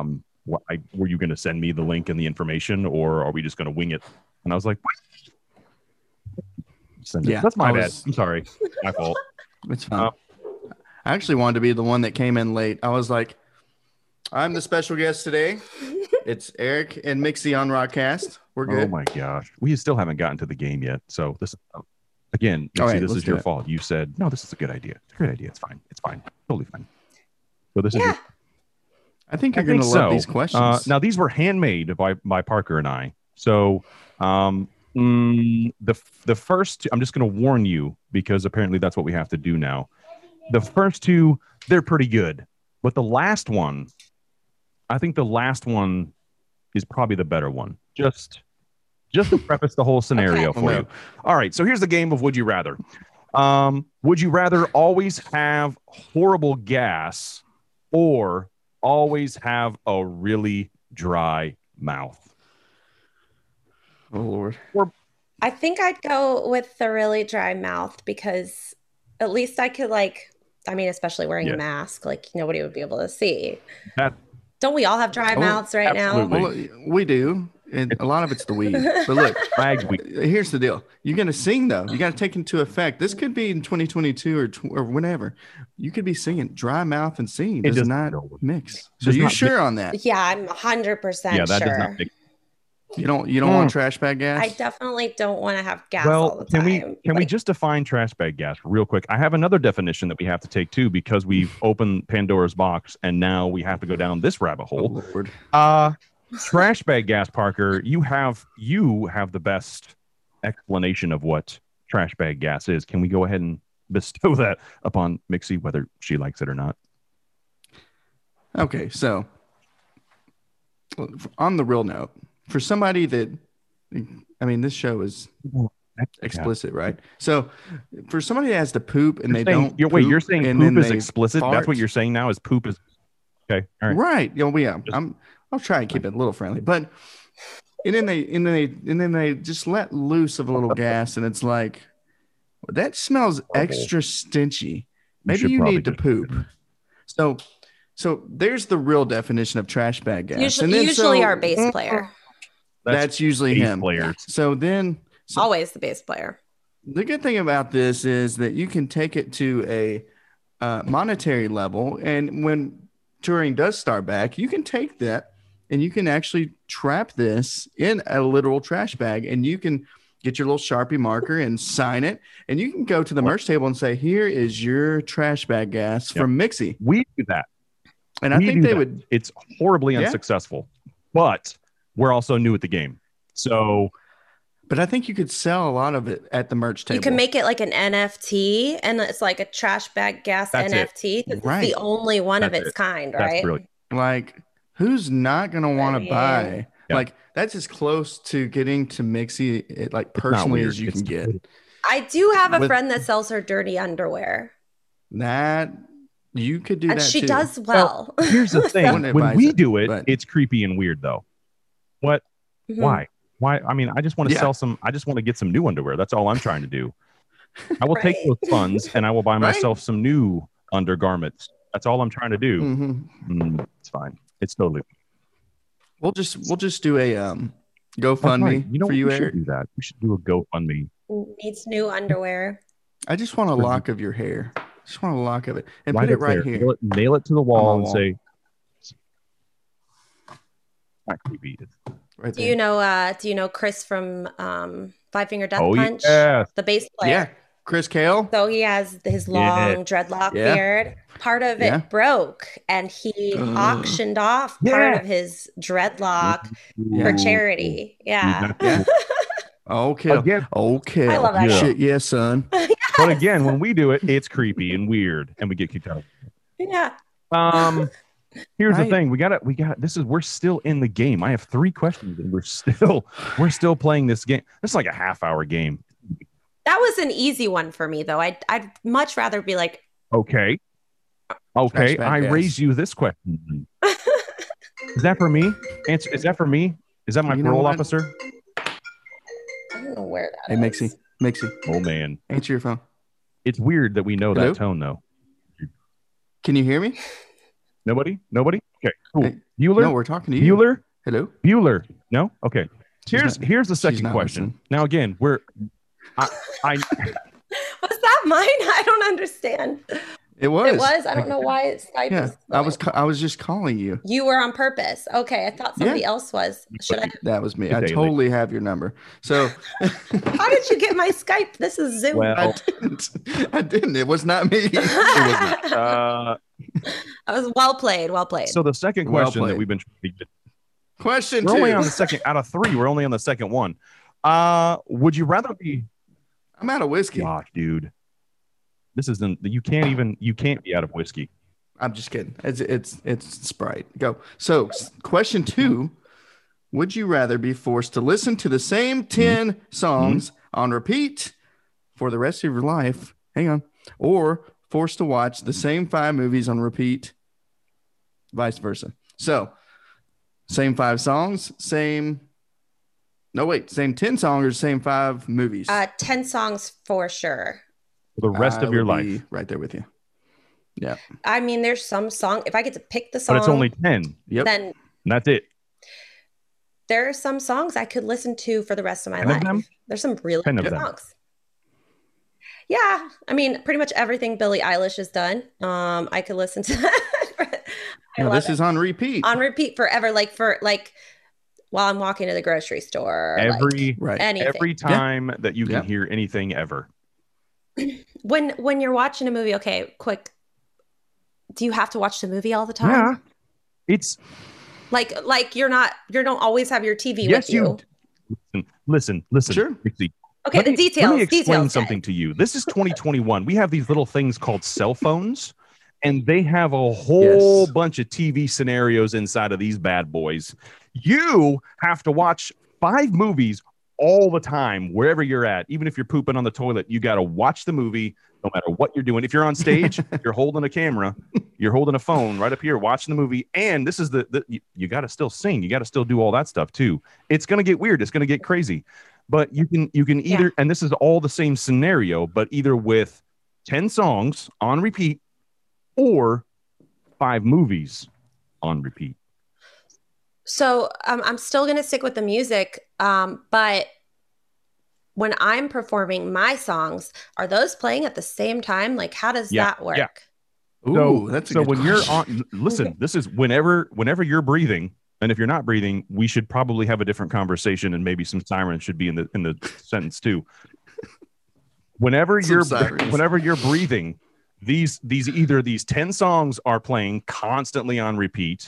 were you going to send me the link and the information, or are we just going to wing it? And I was like, what? Send it. Yeah, That's my bad. I'm sorry. My fault. It's fine. I actually wanted to be the one that came in late. I was like, I'm the special guest today. It's Eric and Mixie on Rockcast. We're good. Oh my gosh. We still haven't gotten to the game yet. So this, again, Mixie, this is your fault. You said, no, this is a good idea. It's a great idea. It's fine. It's fine. Totally fine. So this is I think you're going to love these questions. Now, these were handmade by Parker and I. So the first two, I'm just going to warn you, because apparently that's what we have to do now. The first two, they're pretty good. But the last one, I think the last one is probably the better one. Just to preface the whole scenario for you. All right, so here's the game of Would You Rather. Would you rather always have horrible gas or always have a really dry mouth? Oh, Lord. I think I'd go with the really dry mouth, because at least I could, like, I mean, especially wearing a mask, like, nobody would be able to see. Don't we all have dry mouths right now? Well, we do. And a lot of it's the weed. But look, here's the deal. You're going to sing, though. You got to take into effect. This could be in 2022 or whenever. You could be singing. Dry mouth and singing does not mix. So you're sure on that? Yeah, I'm 100% sure. Yeah, that does not mix. You don't want trash bag gas? I definitely don't want to have gas all the time. Can we just define trash bag gas real quick? I have another definition that we have to take too, because we've opened Pandora's box and now we have to go down this rabbit hole. Oh, Lord. Trash bag gas, Parker. You have the best explanation of what trash bag gas is. Can we go ahead and bestow that upon Mixie, whether she likes it or not? Okay, so on the real note, for somebody that, I mean, this show is explicit, right? So for somebody that has to poop and you're saying poop is explicit? Fart. That's what you're saying now is poop is okay. All right. Right. Yeah. I'll try and keep it a little friendly, but and then they just let loose of a little gas, and it's like, that smells extra stinchy. Maybe you need to poop. So there's the real definition of trash bag gas. Usually our bass player. That's usually him. Players. So always the bass player. The good thing about this is that you can take it to a monetary level, and when touring does start back, you can take that and you can actually trap this in a literal trash bag, and you can get your little Sharpie marker and sign it, and you can go to the merch table and say, here is your trash bag gas from Mixie. We do that. And I think they would. It's horribly unsuccessful, but we're also new at the game. So, but I think you could sell a lot of it at the merch table. You can make it like an NFT, and it's like a trash bag gas NFT. It's the only one of its kind, right? That's brilliant. Like, who's not going to want to buy? Yeah. Like, that's as close to getting to Mixie, like, personally as you can get. I do have a friend that sells her dirty underwear. That you could do, and that she too. Does well. Here's the thing: when we do it, it's creepy and weird, though. What? Mm-hmm. Why? I mean, I just want to sell some. I just want to get some new underwear. That's all I'm trying to do. I will take those funds and I will buy myself some new undergarments. That's all I'm trying to do. Mm-hmm. It's fine. It's totally fine. We'll just do a GoFundMe for you, Eric. Do that. We should do a GoFundMe. Needs new underwear. I just want a lock of your hair. Just want a lock of it and put it right here. Nail it to the wall and say. Not creepy. Right do you know Chris from Five Finger Death Punch? Yeah. The bass player. Yeah. Chris Kale. So he has his long dreadlock beard. Part of it broke, and he auctioned off part of his dreadlock for charity. Yeah. Okay. Okay. I love that. Shit, yeah, son. Yes. But again, when we do it, it's creepy and weird, and we get kicked out. Yeah. Here's the thing. We're still in the game. I have 3 questions, and we're still playing this game. This is like a half-hour game. That was an easy one for me, though. I'd much rather be like, okay. I raise you this question. Is that for me? Is that for me? Is that my parole officer? I don't know where that is. Mixie. Oh man. Answer your phone. It's weird that we know that tone though. Can you hear me? Nobody? Okay, cool. Hey, Bueller? No, we're talking to you. Bueller? Hello. Bueller? No? Okay. Here's the She's second not question. listening. Now, again, I Was that mine? I don't understand. It was. It was. I don't know why Skype Yeah, is. I was just calling you. You were on purpose. Okay, I thought somebody else was. Should I? That was me. Good I day, totally have your number. So How did you get my Skype? This is Zoom. Well, I didn't. It was not me. it was not. I was well played. Well played. So the second Well question that played. we've been trying to get, Question we're two. only on the second out of three. We're only on the second one. Would you rather be? I'm out of whiskey. Gosh, dude, this isn't. You can't be out of whiskey. I'm just kidding. It's Sprite. Go. So question 2: would you rather be forced to listen to the same 10 songs on repeat for the rest of your life? Hang on. Or forced to watch the same 5 movies on repeat, vice versa. So same 5 songs, same 10 songs or same 5 movies? 10 songs for sure. For the rest of your would life. be right there with you. Yeah. I mean, there's some song. If I get to pick the song, But it's only 10. Yep. then And that's it. there are some songs I could listen to for the rest of my 10 of life. them? There's some really 10 of good them. songs. Yeah, I mean, pretty much everything Billie Eilish has done. I could listen to that. Now, this is on repeat. On repeat forever, like while I'm walking to the grocery store. Every anything. every time that you can hear anything ever. When you're watching a movie, okay, quick. Do you have to watch the movie all the time? Yeah. It's like you don't always have your TV yes, with you. Listen. Sure. Dixie, Okay, let the me details. explain something to you. This is 2021. We have these little things called cell phones, and they have a whole bunch of TV scenarios inside of these bad boys. You have to watch 5 movies all the time, wherever you're at. Even if you're pooping on the toilet, you got to watch the movie no matter what you're doing. If you're on stage, you're holding a camera, you're holding a phone right up here, watching the movie. And this is you got to still sing. You got to still do all that stuff too. It's going to get weird. It's going to get crazy. But you can either, and this is all the same scenario, but either with 10 songs on repeat or 5 movies on repeat. So I'm still going to stick with the music, but when I'm performing my songs, are those playing at the same time? Like, how does that work? Yeah. Ooh, that's a so good when question. you're on, listen, this is whenever you're breathing, and if you're not breathing, we should probably have a different conversation, and maybe some sirens should be in the sentence too. Whenever you're breathing, these 10 songs are playing constantly on repeat,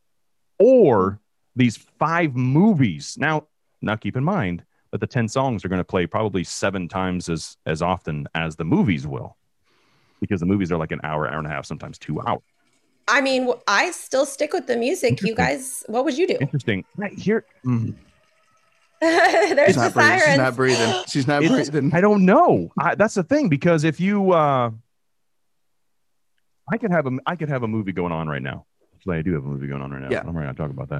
or these 5 movies. Now keep in mind that the 10 songs are going to play probably 7 times as often as the movies will, because the movies are like an hour and a half, sometimes 2 hours. I mean, I still stick with the music. You guys, what would you do? Interesting. Right here. There's the sirens. She's not breathing. She's not breathing. I don't know. That's the thing, because if you, I could have a movie going on right now. Actually, I do have a movie going on right now. Yeah. I'm not going to talk about that.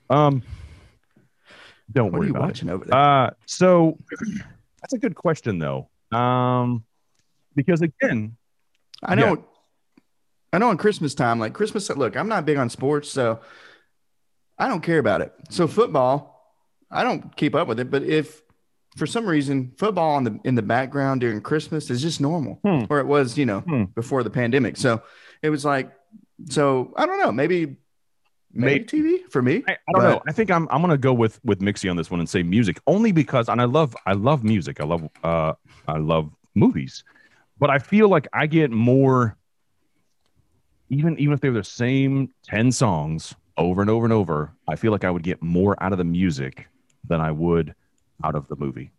Don't What are worry you about watching it. over there? So that's a good question though. Because again, I know in Christmas time, like Christmas, look, I'm not big on sports, so I don't care about it. So football, I don't keep up with it, but if for some reason football in the background during Christmas is just normal, or it was, before the pandemic. So it was like, so I don't know, maybe TV for me. I don't know. I think I'm gonna go with Mixie on this one and say music, only because, and I love music. I love movies, but I feel like I get more, even if they're the same 10 songs over and over and over, I feel like I would get more out of the music than I would out of the movie.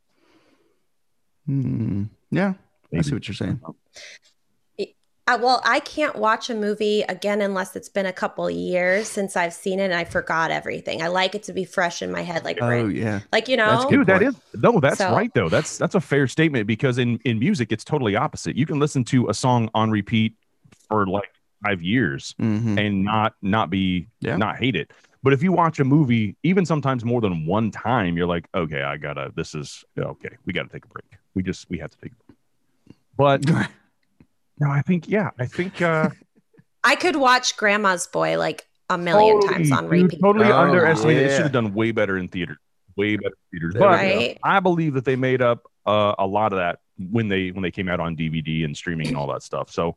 Yeah, I see what you're saying. Well, I can't watch a movie again unless it's been a couple of years since I've seen it and I forgot everything. I like it to be fresh in my head, like yeah, like That's Dude, good that's right though. That's a fair statement, because in music it's totally opposite. You can listen to a song on repeat for like 5 years and not hate it. But if you watch a movie, even sometimes more than one time, you're like, okay, we got to take a break. We have to take a break. But no, I think I could watch Grandma's Boy like a million times on repeat. Totally underestimated. It yeah. should have done way better in theaters. Way better in theaters. There we But Right? I believe that they made up a lot of that when they came out on DVD and streaming and all that stuff. So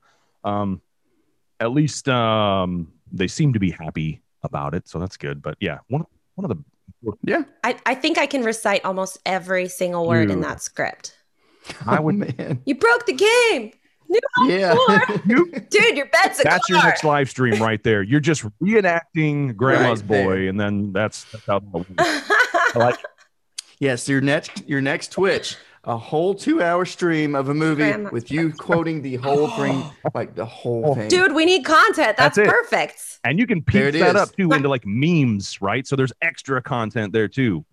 at least they seem to be happy about it. So that's good. But yeah, one of the Yeah. I think I can recite almost every single word in Dude. that script. I would man. You broke the game. Yeah. Dude, your bed's a that's your car. next live stream right there. You're just reenacting Grandma's Right there. Boy, and then that's how that works. I like it. Yes, your next Twitch, a whole 2-hour stream of a movie Grandma's with you quoting the whole thing, like the whole thing. Dude, we need content. That's That's it. perfect. And you can There piece it that is. up too into like memes, right? So there's extra content there too.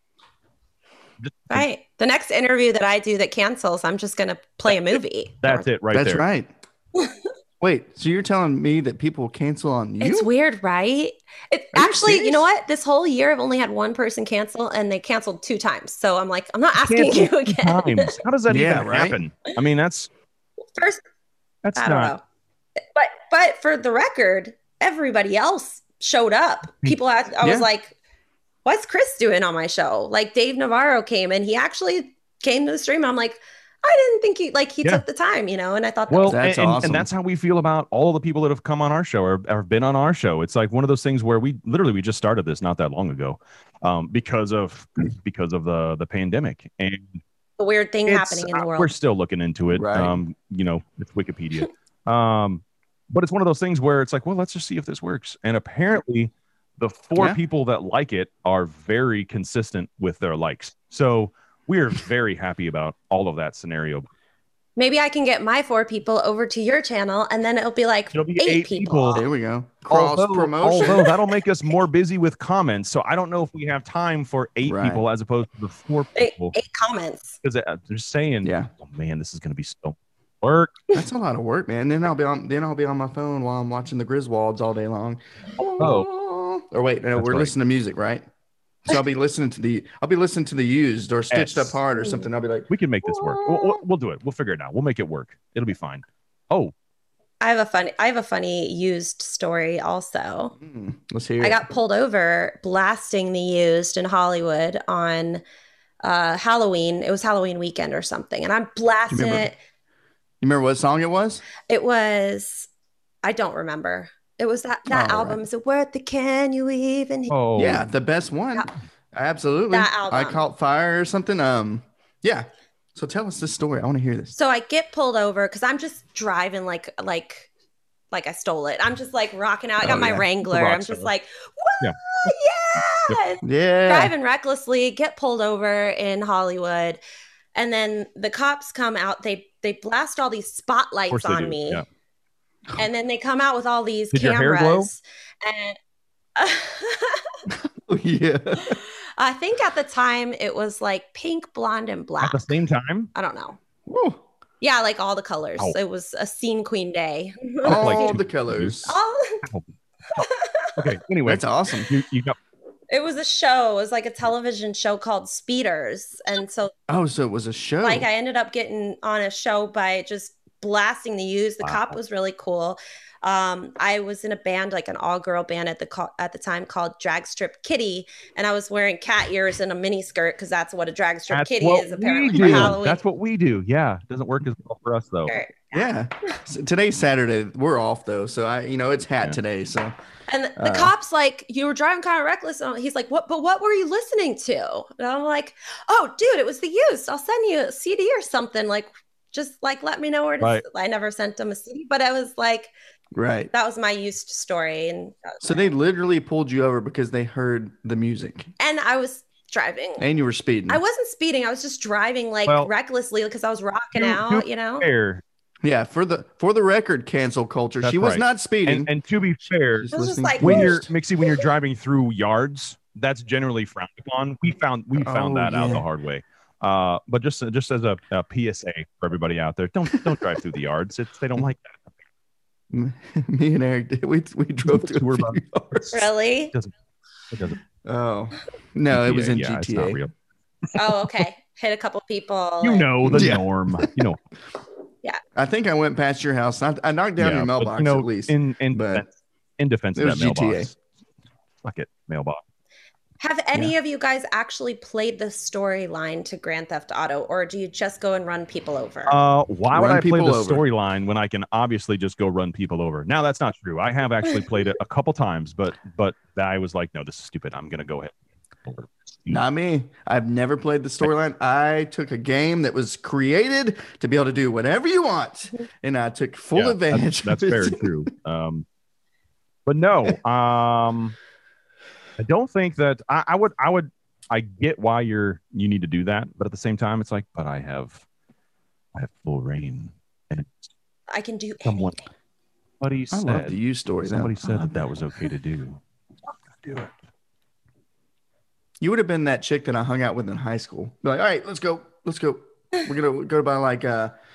Right. The next interview that I do that cancels, I'm just going to play a movie. That's it right That's there. right. Wait, so you're telling me that people cancel on you? It's weird, right? It Are you actually, you serious? know what? This whole year, I've only had one person cancel, and they canceled 2 times. So I'm like, I'm not asking you again. Times. How does that Yeah, even right? happen? I mean, that's First, I don't not. know. But for the record, everybody else showed up. People asked, I was Yeah. like, what's Chris doing on my show? Like Dave Navarro came and he actually came to the stream. I'm like, I didn't think he Yeah. took the time, you know, and I thought that Well, was That's and awesome. that's how we feel about all the people that have come on our show or have been on our show. It's like one of those things where we just started this not that long ago, because of the pandemic, and a weird thing it's- happening in the We're world. still looking into it. Right. You know, it's Wikipedia. But it's one of those things where it's like, well, let's just see if this works. And apparently, the 4 Yeah. people that like it are very consistent with their likes. So we're very happy about all of that scenario. Maybe I can get my 4 people over to your channel and then it'll be like It'll be 8 8 people. There we go. Cross promotion. Although that'll make us more busy with comments. So I don't know if we have time for 8 Right. people as opposed to the 4 Eight people. comments. Because they're saying, Yeah. oh man, this is going to be so work. That's a lot of work, man. Then I'll be on my phone while I'm watching the Griswolds all day long. Or wait, no, That's we're right. listening to music, right? So I'll be listening to the Used or Stitched Yes. Apart or something. I'll be like, We can make this work. We'll do it. We'll figure it out. We'll make it work. It'll be fine. Oh, I have a funny used story also. let's hear I it. got pulled over blasting the used in Hollywood on Halloween. It was Halloween weekend or something. And I'm blasting remember? it. You remember what song it was? It was, I don't remember. It was that All album. right. Is it Worth the Can You Even? oh, Yeah, the best one. Yeah. Absolutely. That album. I Caught Fire or something. Yeah. So tell us this story. I want to hear this. So I get pulled over because I'm just driving like I stole it. I'm just like rocking out. I got Oh, my yeah. Wrangler. Rock I'm just star. like, Yeah. yeah. Yeah. Driving recklessly, get pulled over in Hollywood, and then the cops come out. They blast all these Of spotlights course they on do. me, Yeah. and then they come out with all these Did your hair glow? cameras. And Yeah. I think at the time it was like pink, blonde, and black. At the same time, I don't know. Woo. Yeah, like all the colors. Oh. It was a scene queen day. All like two the colors. All- okay. Anyway, That's awesome. you got It was a show. It was like a television show called Speeders. And so Oh, so it was a show. like I ended up getting on a show by just blasting the used. The cop Wow. was really cool. I was in a band, like an all-girl band at the time called Drag Strip Kitty, and I was wearing cat ears and a mini skirt because that's what a drag strip That's kitty what is we apparently for do. Halloween. That's what we do. Yeah, doesn't work as well for us though. Yeah. So today's Saturday. We're off though. So it's hat Yeah. today. So And the cop's like, you were driving kind of reckless. And he's like, what? But what were you listening to? And I'm like, oh, dude, it was the used. I'll send you a CD or something. Like, just like let me know where to. Right. I never sent him a CD, but I was like, right. that was my used story, and So they literally pulled you over because they heard the music I was driving. and you were speeding. I wasn't speeding. I was just driving like Well, recklessly because I was rocking to- out. to You know. Fair. Yeah, for the record, cancel culture. That's She was right. not speeding. And to be fair, She's It was just listening like, to when the you're worst. Mixie, when you're driving through yards, that's generally frowned upon. We found Oh, that out yeah. the hard way. But just as a PSA for everybody out there, don't drive through the yards. They don't like that. Me and Eric did. We drove to We're a about- few yards. Really? It doesn't. Oh no, it was in Yeah, it's not GTA. real. Oh, okay. Hit a couple people. You and- know the Yeah. norm. You know. I think I went past your house. I knocked down your mailbox at least. In but defense of it that was mailbox. GTA. Fuck it, mailbox. Have any of you guys actually played the storyline to Grand Theft Auto, or do you just go and run people over? Why would Run I play people the over. storyline when I can obviously just go run people over? Now that's not true. I have actually played it a couple times, but I was like, no, this is stupid. I'm gonna go ahead. Not me. I've never played the storyline. I took a game that was created to be able to do whatever you want, and I took full advantage. That's of it. very true. But no, I don't think that I would. I get why you need to do that, but at the same time, it's like, but I have full reign, and I can do someone. anything. Somebody I love said the you story. somebody said that was okay to do. Do it. You would have been that chick that I hung out with in high school. Be like, all right, let's go. We're gonna go by like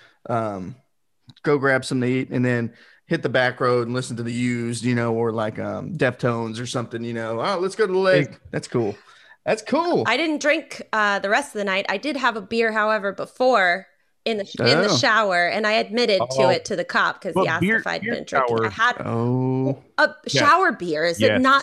go grab something to eat, and then hit the back road and listen to the Used, or like Deftones or something. Oh, let's go to the lake. That's cool. That's cool. I didn't drink the rest of the night. I did have a beer, however, before in the shower, and I admitted to it to the cop because he asked if I'd been drinking. I had a shower beer. Is it not?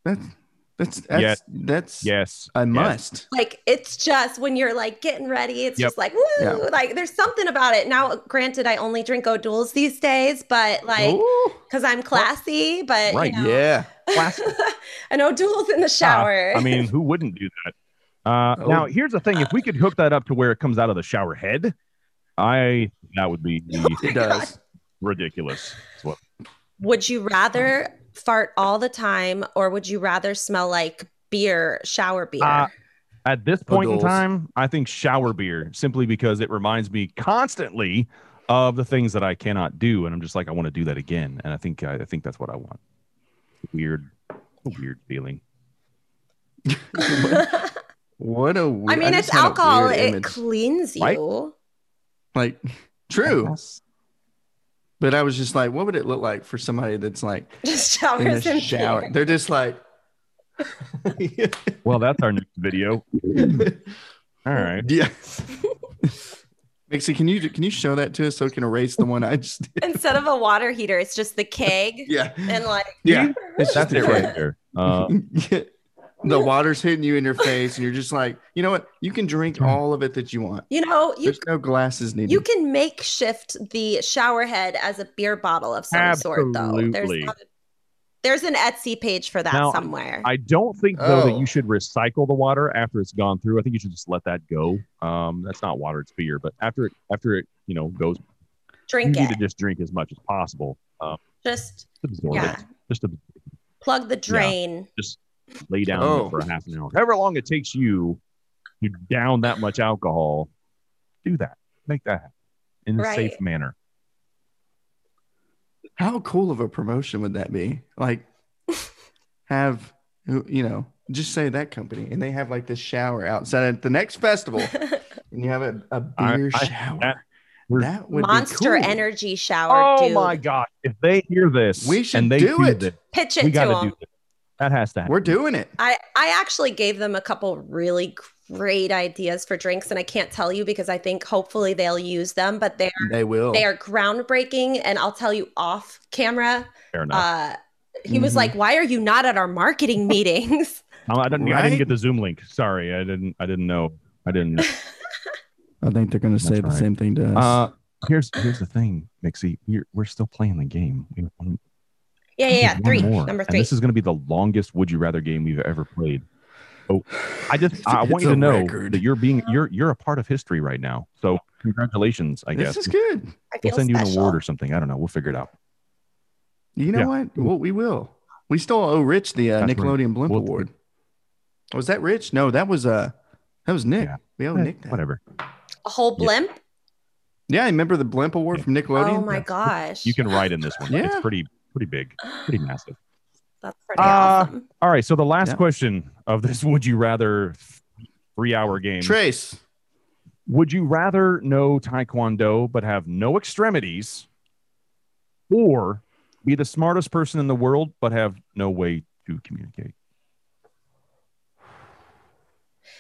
That's yes. I must. Like, it's just when you're like getting ready, it's just like, woo, like there's something about it. Now, granted, I only drink O'Doul's these days, but like, because I'm classy, but right. Classy. and O'Doul's in the shower. I mean, who wouldn't do that? Now, here's the thing. If we could hook that up to where it comes out of the shower head, that would be it does. Ridiculous. Would you rather fart all the time, or would you rather smell like shower beer? At this point in time, I think shower beer, simply because it reminds me constantly of the things that I cannot do, and I'm just like, I want to do that again, and I think that's what I want. Weird feeling. What a weird. I mean, it's alcohol. It cleans you. Right? Like, true. But I was just like, what would it look like for somebody that's like just showers in shower? They're just like. Well, that's our next video. All right. Yeah. Mixie, can you show that to us so we can erase the one I just did? Instead of a water heater, it's just the keg. Yeah. And like. Yeah. It's that's it right there. The water's hitting you in your face, and you're just like, you know what? You can drink all of it that you want. There's no glasses needed. You can makeshift the shower head as a beer bottle of some sort, though. There's an Etsy page for that somewhere. I don't think though that you should recycle the water after it's gone through. I think you should just let that go. That's not water; it's beer. But after it goes, drink you need to just drink as much as possible. Just absorb it. Just plug the drain. Yeah, just lay down for a half an hour. However long it takes you to down that much alcohol, do that. Make that happen in a safe manner. How cool of a promotion would that be? Like, have, just say that company, and they have like this shower outside at the next festival, and you have a beer shower. That would Monster be cool. Energy shower. Oh my God. If they hear this, we should and they do it. This, pitch it we to gotta them. do this. That has to happen. We're doing it. I actually gave them a couple really great ideas for drinks, and I can't tell you because I think hopefully they'll use them, but they will. They are groundbreaking, and I'll tell you off camera. Fair enough. He was like, "Why are you not at our marketing meetings?" I didn't get the Zoom link. Sorry, I didn't know. I didn't. I think they're going to say the same thing to us. Here's the thing, Mixie. We're still playing the game. Yeah. Number 3. And this is going to be the longest Would You Rather game we've ever played. Oh, I want you to know that you're a part of history right now. So congratulations, I guess. This is good. We'll send you an award or something. I don't know. We'll figure it out. You know what? Well, we will. We still owe Rich the Nickelodeon Blimp Award. Was that Rich? No, that was Nick. Yeah. We owe Nick that. Whatever. A whole blimp? Yeah, remember the Blimp Award from Nickelodeon? Oh my gosh. You can write in this one. Yeah. It's pretty big, pretty massive. That's pretty awesome. All right, so the last question of this Would You Rather 3-hour game. Trace. Would you rather know Taekwondo but have no extremities, or be the smartest person in the world but have no way to communicate?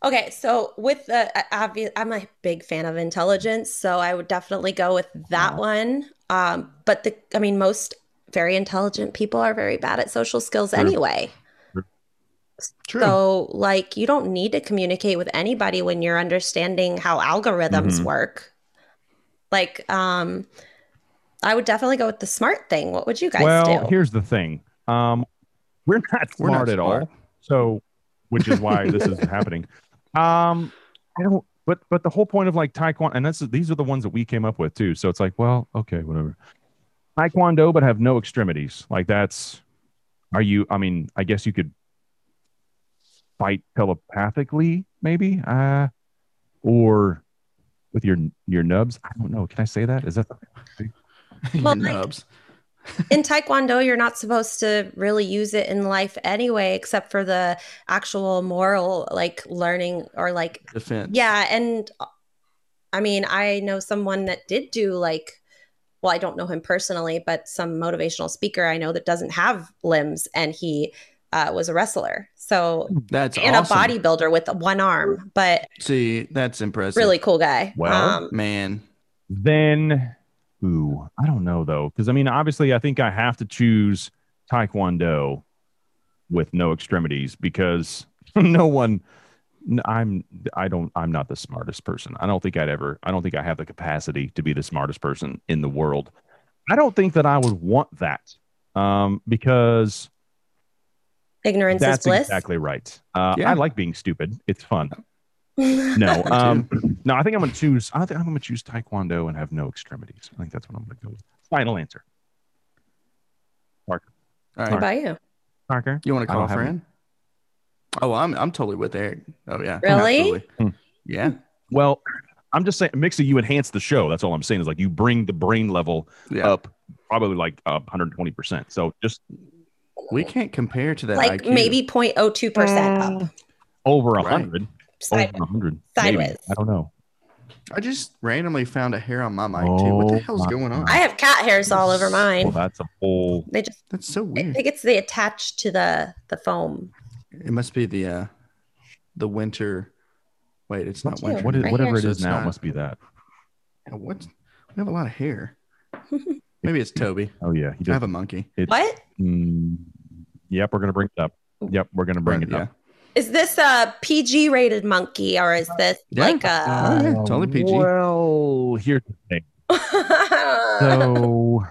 Okay, so with the obvious, I'm a big fan of intelligence, so I would definitely go with that one. But I mean, most very intelligent people are very bad at social skills True. anyway. True. So, like, you don't need to communicate with anybody when you're understanding how algorithms work. Like, I would definitely go with the smart thing. What would you guys do? Here's the thing. We're not smart at all. So, which is why this is happening. I don't. But the whole point of like Taekwondo, and these are the ones that we came up with too. So it's like, well, okay, whatever. Taekwondo, but have no extremities. Like that's. Are you? I mean, I guess you could fight telepathically, maybe, or with your nubs. I don't know. Can I say that? Is that Well, nubs? In Taekwondo, you're not supposed to really use it in life anyway, except for the actual moral, like learning or like defense. Yeah, and I mean, I know someone that did do like, well, I don't know him personally, but some motivational speaker I know that doesn't have limbs, and he was a wrestler. So that's and awesome. a bodybuilder with one arm, but see, that's impressive. Really cool guy. Well, man, then. Ooh, I don't know though, because I mean, obviously, I think I have to choose Taekwondo with no extremities because I'm not the smartest person. I don't think I have the capacity to be the smartest person in the world. I don't think that I would want that because ignorance is bliss. Exactly right. I like being stupid. It's fun. No, I think I'm going to choose. I think I'm going to choose Taekwondo and have no extremities. I think that's what I'm going to go with. Final answer. Parker. All right. What about you? Parker, you want to call a friend? Oh, I'm totally with Eric. Oh yeah, really? Yeah. Well, I'm just saying, Mixie, you enhance the show. That's all I'm saying is like you bring the brain level up probably like 120%. So just we can't compare to that. Like IQ. Maybe 0.02% up. Over 100. Sideways. Over 100. Sideways. Maybe. I don't know. I just randomly found a hair on my mic too. What the hell's going on? I have cat hairs all over mine. Well, that's a whole. That's so weird. I think it's the attached to the foam. It must be the winter. Wait, it's not winter. Whatever it is now, it must be that. What? We have a lot of hair. Maybe it's Toby. Oh yeah, I have a monkey. What? Yep, we're gonna bring it up. Yep, we're gonna bring it up. Is this a PG rated monkey or is this like a totally PG? Well, here's the thing. So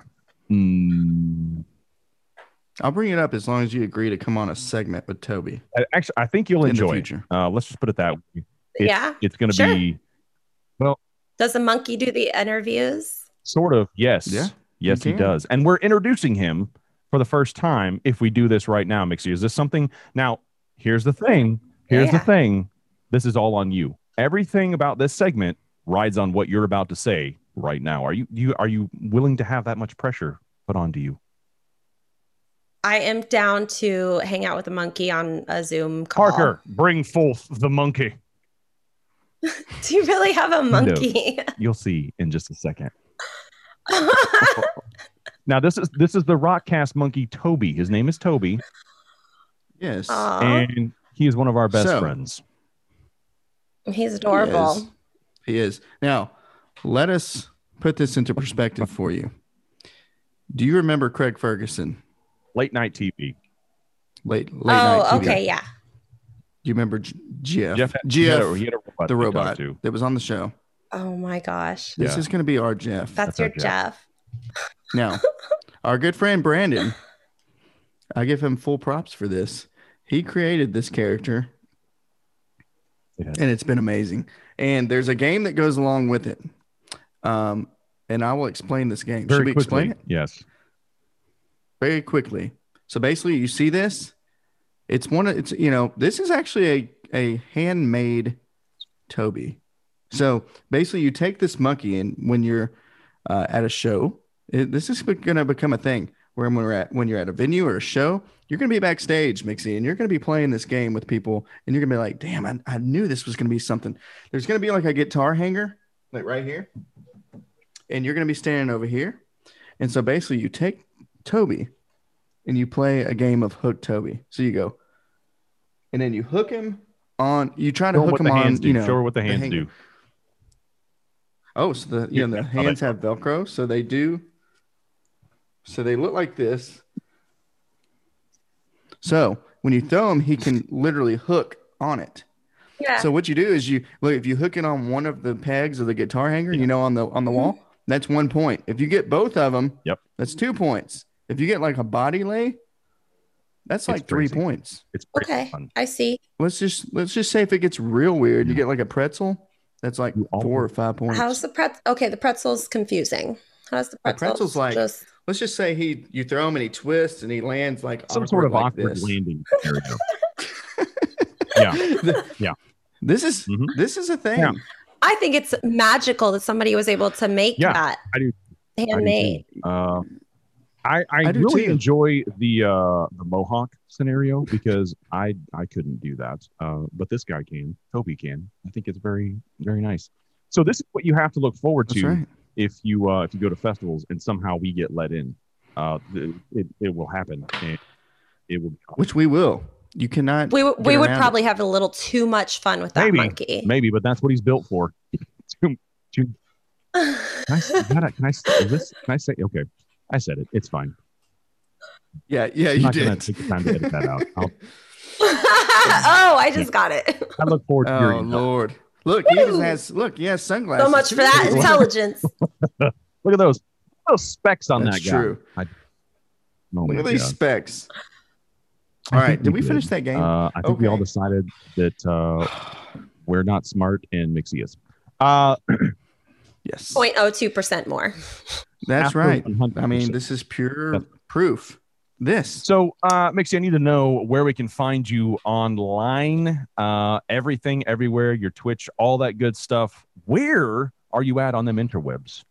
I'll bring it up as long as you agree to come on a segment with Toby. Actually, I think you'll enjoy it. Let's just put it that way. It's going to be. Well, does the monkey do the interviews? Sort of. Yes. Yeah. Yes, he does. And we're introducing him for the first time. If we do this right now, Mixie, is this something? Now, here's the thing. The thing. This is all on you. Everything about this segment rides on what you're about to say right now. Are you willing to have that much pressure put onto you? I am down to hang out with a monkey on a Zoom call. Parker, bring forth the monkey. Do you really have a monkey? No. You'll see in just a second. Now this is the Rockcast monkey, Toby. His name is Toby. Yes. Aww. And he is one of our best friends. He's adorable. He is. Now, let us put this into perspective for you. Do you remember Craig Ferguson? Late night TV. Late night TV. Okay, yeah. Do you remember Jeff? He had a robot the robot that was on the show. Oh my gosh. This is going to be our Jeff. That's your Jeff. Now, our good friend Brandon, I give him full props for this. He created this character, and it's been amazing. And there's a game that goes along with it. And I will explain this game. Should we explain it? Yes. Very quickly. So basically, you see this. This is actually a handmade Toby. So basically, you take this monkey, and when you're at a show, this is going to become a thing. When you're at a venue or a show, you're going to be backstage, Mixie, and you're going to be playing this game with people, and you're going to be like, "Damn, I knew this was going to be something." There's going to be like a guitar hanger, like right here, and you're going to be standing over here. And so basically, you take Toby, and you play a game of Hook Toby. So you go, and then you hook him on. You try to Show 'em hook what them the on. hands do. You know, show her what the hands hanger. do. Oh, so the Yeah, the how hands they- have Velcro, so they do. So they look like this. So when you throw them, he can literally hook on it. Yeah. So what you do is you look, if you hook it on one of the pegs of the guitar hanger, Yeah. on the wall, that's 1 point. If you get both of them, Yep. that's 2 points. If you get like a body lay, that's like 3 crazy. points. It's pretty Okay. fun. I see. Let's just say if it gets real weird, you get like a pretzel, that's like You always- 4 or 5 points. How's the pretzel? Okay, the pretzel's confusing. How's the The pretzel? pretzel's like just let's just say you throw him and he twists and he lands like Some sort of like awkward this. landing scenario. Yeah. Yeah. This is Mhm. this is a thing. Yeah. I think it's magical that somebody was able to make Yeah, that I do. handmade. I do really too. enjoy the Mohawk scenario because I couldn't do that, but this guy can. Toby can. I think it's very, very nice. So this is what you have to look forward That's to right. if you go to festivals and somehow we get let in. It will happen, and it will be awesome. Which we will. You cannot. We get would around it. probably have a little too much fun with that monkey. maybe, but that's what he's built for. Can I say? Okay, I said it. It's fine. Yeah, I'm you not gonna did. take the time to edit that out. Oh, I just got it. I look forward to Oh hearing that. Lord! Look, he even has. Look, he has sunglasses. So much too. for that intelligence. Look at those specs on That's that guy. true. Oh Look my at these God. specs. I All right, think did we did. finish that game? I think we all Okay. decided that we're not smart and Mixie is. Yes, 0.02% more. that's After right. 100%. I mean, this is pure proof. This. So, Mixie, I need to know where we can find you online, everything, everywhere, your Twitch, all that good stuff. Where are you at on them interwebs?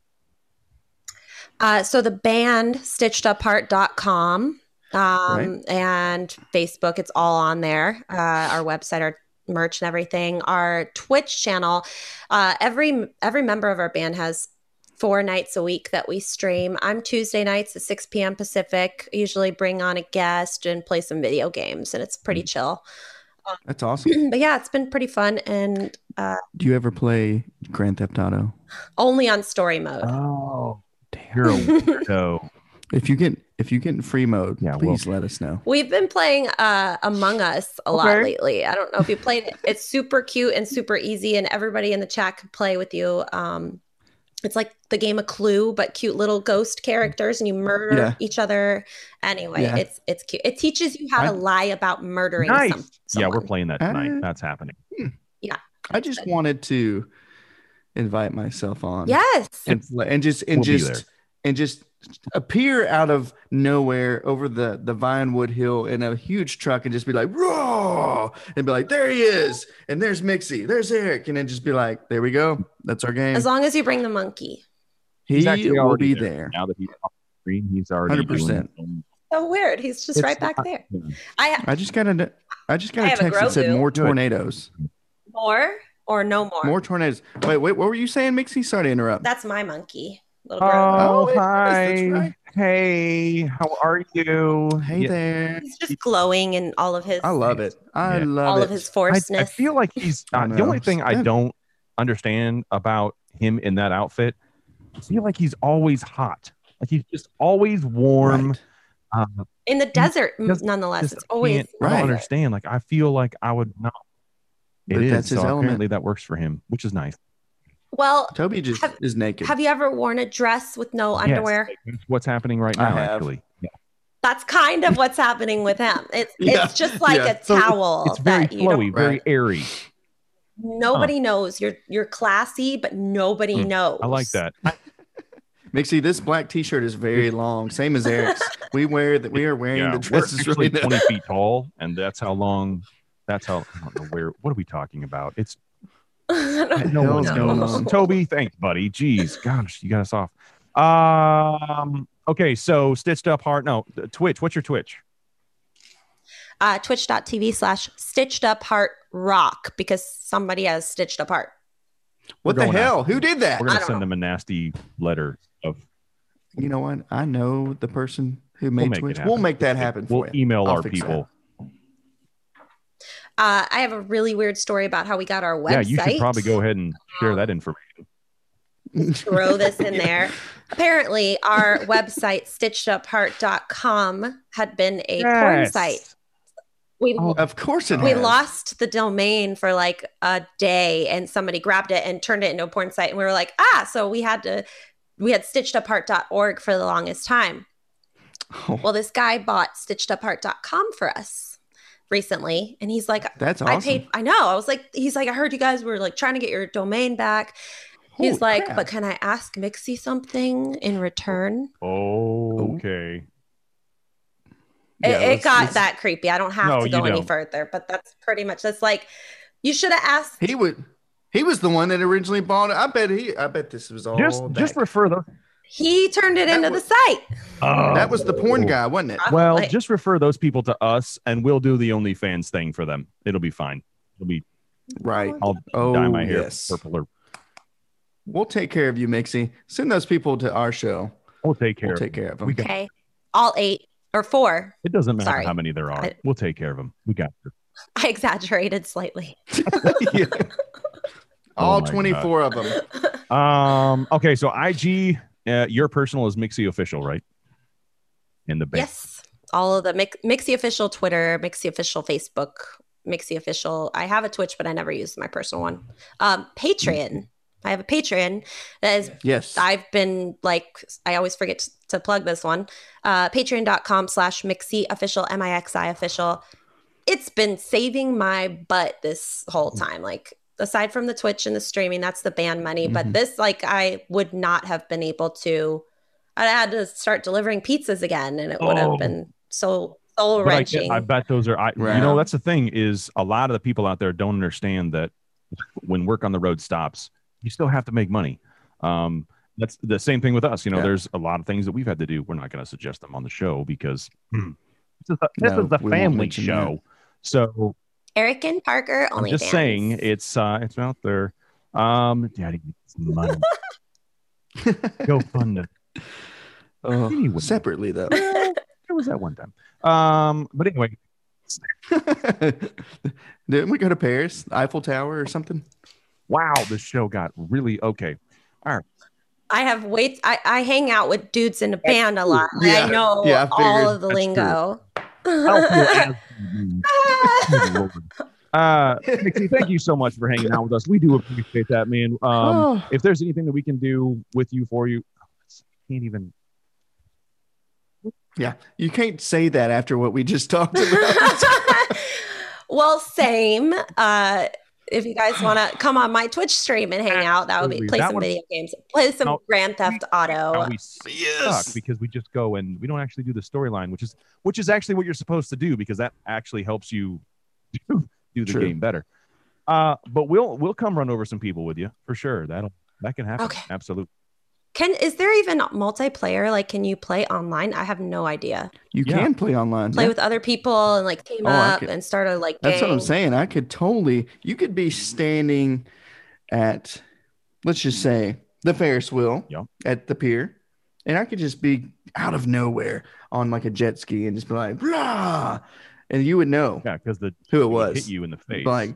So the band stitchedapart.com Right. and Facebook, it's all on there. Our website, our merch and everything. Our Twitch channel, every member of our band has 4 nights a week that we stream. I'm Tuesday nights at 6 p.m. Pacific. Usually bring on a guest and play some video games, and it's pretty chill. That's awesome. But yeah, it's been pretty fun, and Do you ever play Grand Theft Auto? only on story mode. Oh, Damn. you're a weirdo. If you get in free mode, Yeah, please let us know. We've been playing Among Us a lot Okay. lately. I don't know if you played it. It's super cute and super easy, and everybody in the chat can play with you. It's like the game of Clue, but cute little ghost characters, and you murder Yeah. each other. Anyway, Yeah. it's cute. It teaches you how to lie about murdering Nice. someone. Yeah, we're playing that tonight. Uh, That's happening. I just wanted to invite myself on. Yes. and just appear out of nowhere over the Vinewood Hill in a huge truck and just be like, raw, and be like, there he is, and there's Mixie, there's Eric, and then just be like, there we go, that's our game. As long as you bring the monkey. He's He actually will already be there. Now that he's off the screen, he's already 100%. doing So weird. He's just It's right back not- there. yeah. I just got a I text have a that said Grogu. more Good. tornadoes. More or no more? More tornadoes. Wait, what were you saying, Mixie? Sorry to interrupt. That's my monkey. Little Grogu. Oh, Oh, it is. hi. That's right. Hey, how are you? Hey there. He's just glowing in all of his I love it. I Yeah. love all it. of his I forceness. feel like he's I the know. only thing I Good. don't understand about him in that outfit. I feel like he's always hot. Like he's just always warm. Right. in the desert, just- nonetheless. Just It's always can't- I Right. don't understand. Like I feel like I would not. It But is. that's his so element. apparently that works for him, which is nice. well. Toby just is naked. Have you ever worn a dress with no Yes, underwear? that's what's happening right I now, have. actually. Yeah. That's kind of what's happening with him. It's Yeah. it's just like Yeah. a So towel It's very that you don't. flowy, very Right. airy. Nobody knows you're classy, but nobody knows. I like that. Mixie, this black T-shirt is very long, same as Eric's. We are wearing Yeah, the we're dresses actually really 20 feet tall, and that's how long. That's how. I don't know where. What are we talking about? It's I don't no one hell's going knows. on? Toby, thanks, buddy. Jeez, gosh, you got us off. Okay, so stitched up heart. No, Twitch. What's your Twitch? Twitch.tv/stitchedupartrock because somebody has stitched apart. What We're the going hell? after Who did that? We're I gonna don't send know. them a nasty letter of. You know what? I know the person who We'll made make it Twitch. happen. We'll make that happen for We'll you. email I'll our fix people. I have a really weird story about how we got our website. Yeah, you should probably go ahead and share that information. Throw this in there. Apparently, our website, stitchedapart.com, had been a porn site. Of course it We has. lost the domain for like a day, and somebody grabbed it and turned it into a porn site. And we were like, so we had stitchedapart.org for the longest time. Oh. Well, this guy bought stitchedapart.com for us recently, and he's like, That's awesome. I know. I was like, he's like, I heard you guys were like trying to get your domain back. He's Holy like, crap. but can I ask Mixie something in return? Oh, okay. It got that creepy. I don't have to go any don't. further, but that's pretty much, that's like, you should have asked. He was the one that originally bought it. I bet this was all Just refer those. He turned it into the site. Oh. That was the porn guy, wasn't it? Well, Probably. just refer those people to us, and we'll do the OnlyFans thing for them. It'll be fine. It'll be Right. I'll dye my hair purple or. We'll take care of you, Mixie. Send those people to our show. We'll take care. Of them. Okay. All 8 or 4. It doesn't matter Sorry. how many there are. We'll take care of them. We got you. I exaggerated slightly. Yeah. All my 24 of them. Okay, so IG, your personal is Mixie Official, right? In the bank. Yes. All of the Mixie Official Twitter, Mixie Official Facebook, Mixie Official. I have a Twitch, but I never use my personal one. Patreon. I have a Patreon that is, Yes. I've been like, I always forget to plug this one. Patreon.com/Mixie Official, MIXI Official. It's been saving my butt this whole time. Like, aside from the Twitch and the streaming, that's the band money. But this, like, I would not have been able to, I had to start delivering pizzas again, and it would have been so soul wrenching. I bet those are, you know, that's the thing is a lot of the people out there don't understand that when work on the road stops, you still have to make money. That's the same thing with us. You know, there's a lot of things that we've had to do. We're not going to suggest them on the show because this is the family show. So Eric and Parker, I'm only just fans. saying it's out there. Daddy needs money. Go fund it. Anyway. Separately, though. Well, there was that one time. But anyway. Didn't we go to Paris, Eiffel Tower or something? Wow, this show got really okay. All right. I have I hang out with dudes in a band a lot. I know all of the lingo. Mixie, thank you so much for hanging out with us. We do appreciate that, man. If there's anything that we can do with you for you, can't even. Yeah, you can't say that after what we just talked about. Well, same. If you guys want to come on my Twitch stream and hang out, that would be play some video games, play some Grand Theft Auto. We suck because we just go and we don't actually do the storyline, which is actually what you're supposed to do because that actually helps you do the game better. But we'll come run over some people with you for sure. That can happen. Okay. Absolutely. Is there even multiplayer? Like, can you play online? I have no idea. You can play online. Play with other people and like team up and start a like gang. That's what I'm saying. I could totally. You could be standing at, let's just say, the Ferris wheel at the pier, and I could just be out of nowhere on like a jet ski and just be like, blah, and you would know. Yeah, because who it was hit you in the face. Like,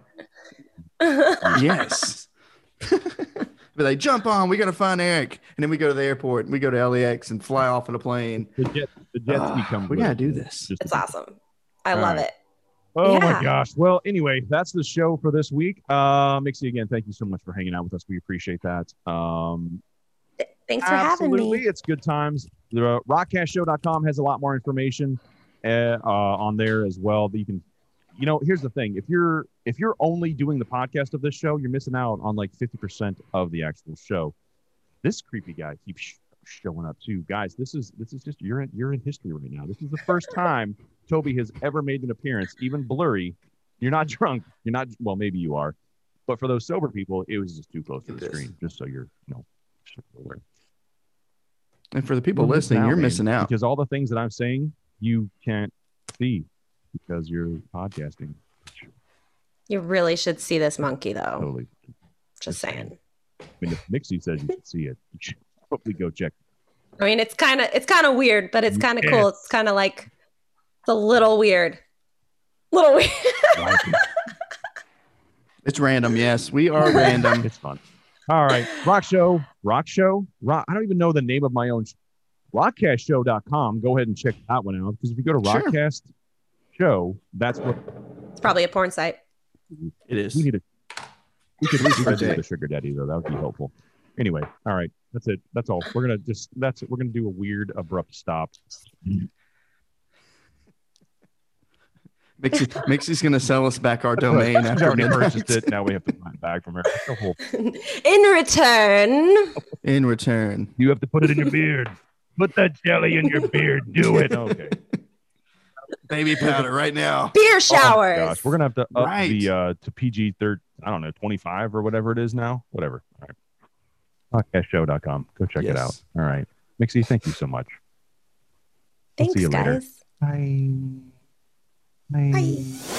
yes. But they jump on, we got to find Eric. And then we go to the airport and we go to LAX and fly off in a plane. The jet ski comes. We got to do this. It's awesome. I love it. Oh my gosh. Well, anyway, that's the show for this week. Mixie, again, thank you so much for hanging out with us. We appreciate that. Thanks for having me. It's good times. The rockcastshow.com has a lot more information on there as well that you can. You know, here's the thing. If you're only doing the podcast of this show, you're missing out on like 50% of the actual show. This creepy guy keeps showing up too. Guys, this is just you're in history right now. This is the first time Toby has ever made an appearance, even blurry. You're not drunk. You're not, well, maybe you are. But for those sober people, it was just too close to the screen, just so you're aware. And for the people listening, you're missing out. Because all the things that I'm saying, you can't see. Because you're podcasting. You really should see this monkey, though. Totally. Just saying. I mean, if Mixie says you should see it, you should probably go check. I mean, it's kind of weird, but it's kind of cool. It's kind of like it's a little weird. It's random. Yes, we are random. It's fun. All right. Rock Show. I don't even know the name of my own. Rockcastshow.com. Go ahead and check that one out. Because if you go to Sure. Rockcast Show, that's what It's probably a porn site. It is. we could for do Jay. the sugar daddy though. That would be helpful. Anyway, all right. That's it. That's all. We're gonna do a weird abrupt stop. Mixie's gonna sell us back our domain She's after already midnight. purchased it. Now we have to buy it back from her. That's the whole. In return, In return, You have to put it in your beard. Put that jelly in your beard. Do it. Okay. baby powder right now. beer Oh, showers. gosh, we're gonna have to up Right. the to PG 25 or whatever it is now. Whatever. All right. Podcastshow.com. Go check it out. Yes. All right. Mixie, thank you so much. I'll Thanks, see you later. guys. Bye. Bye.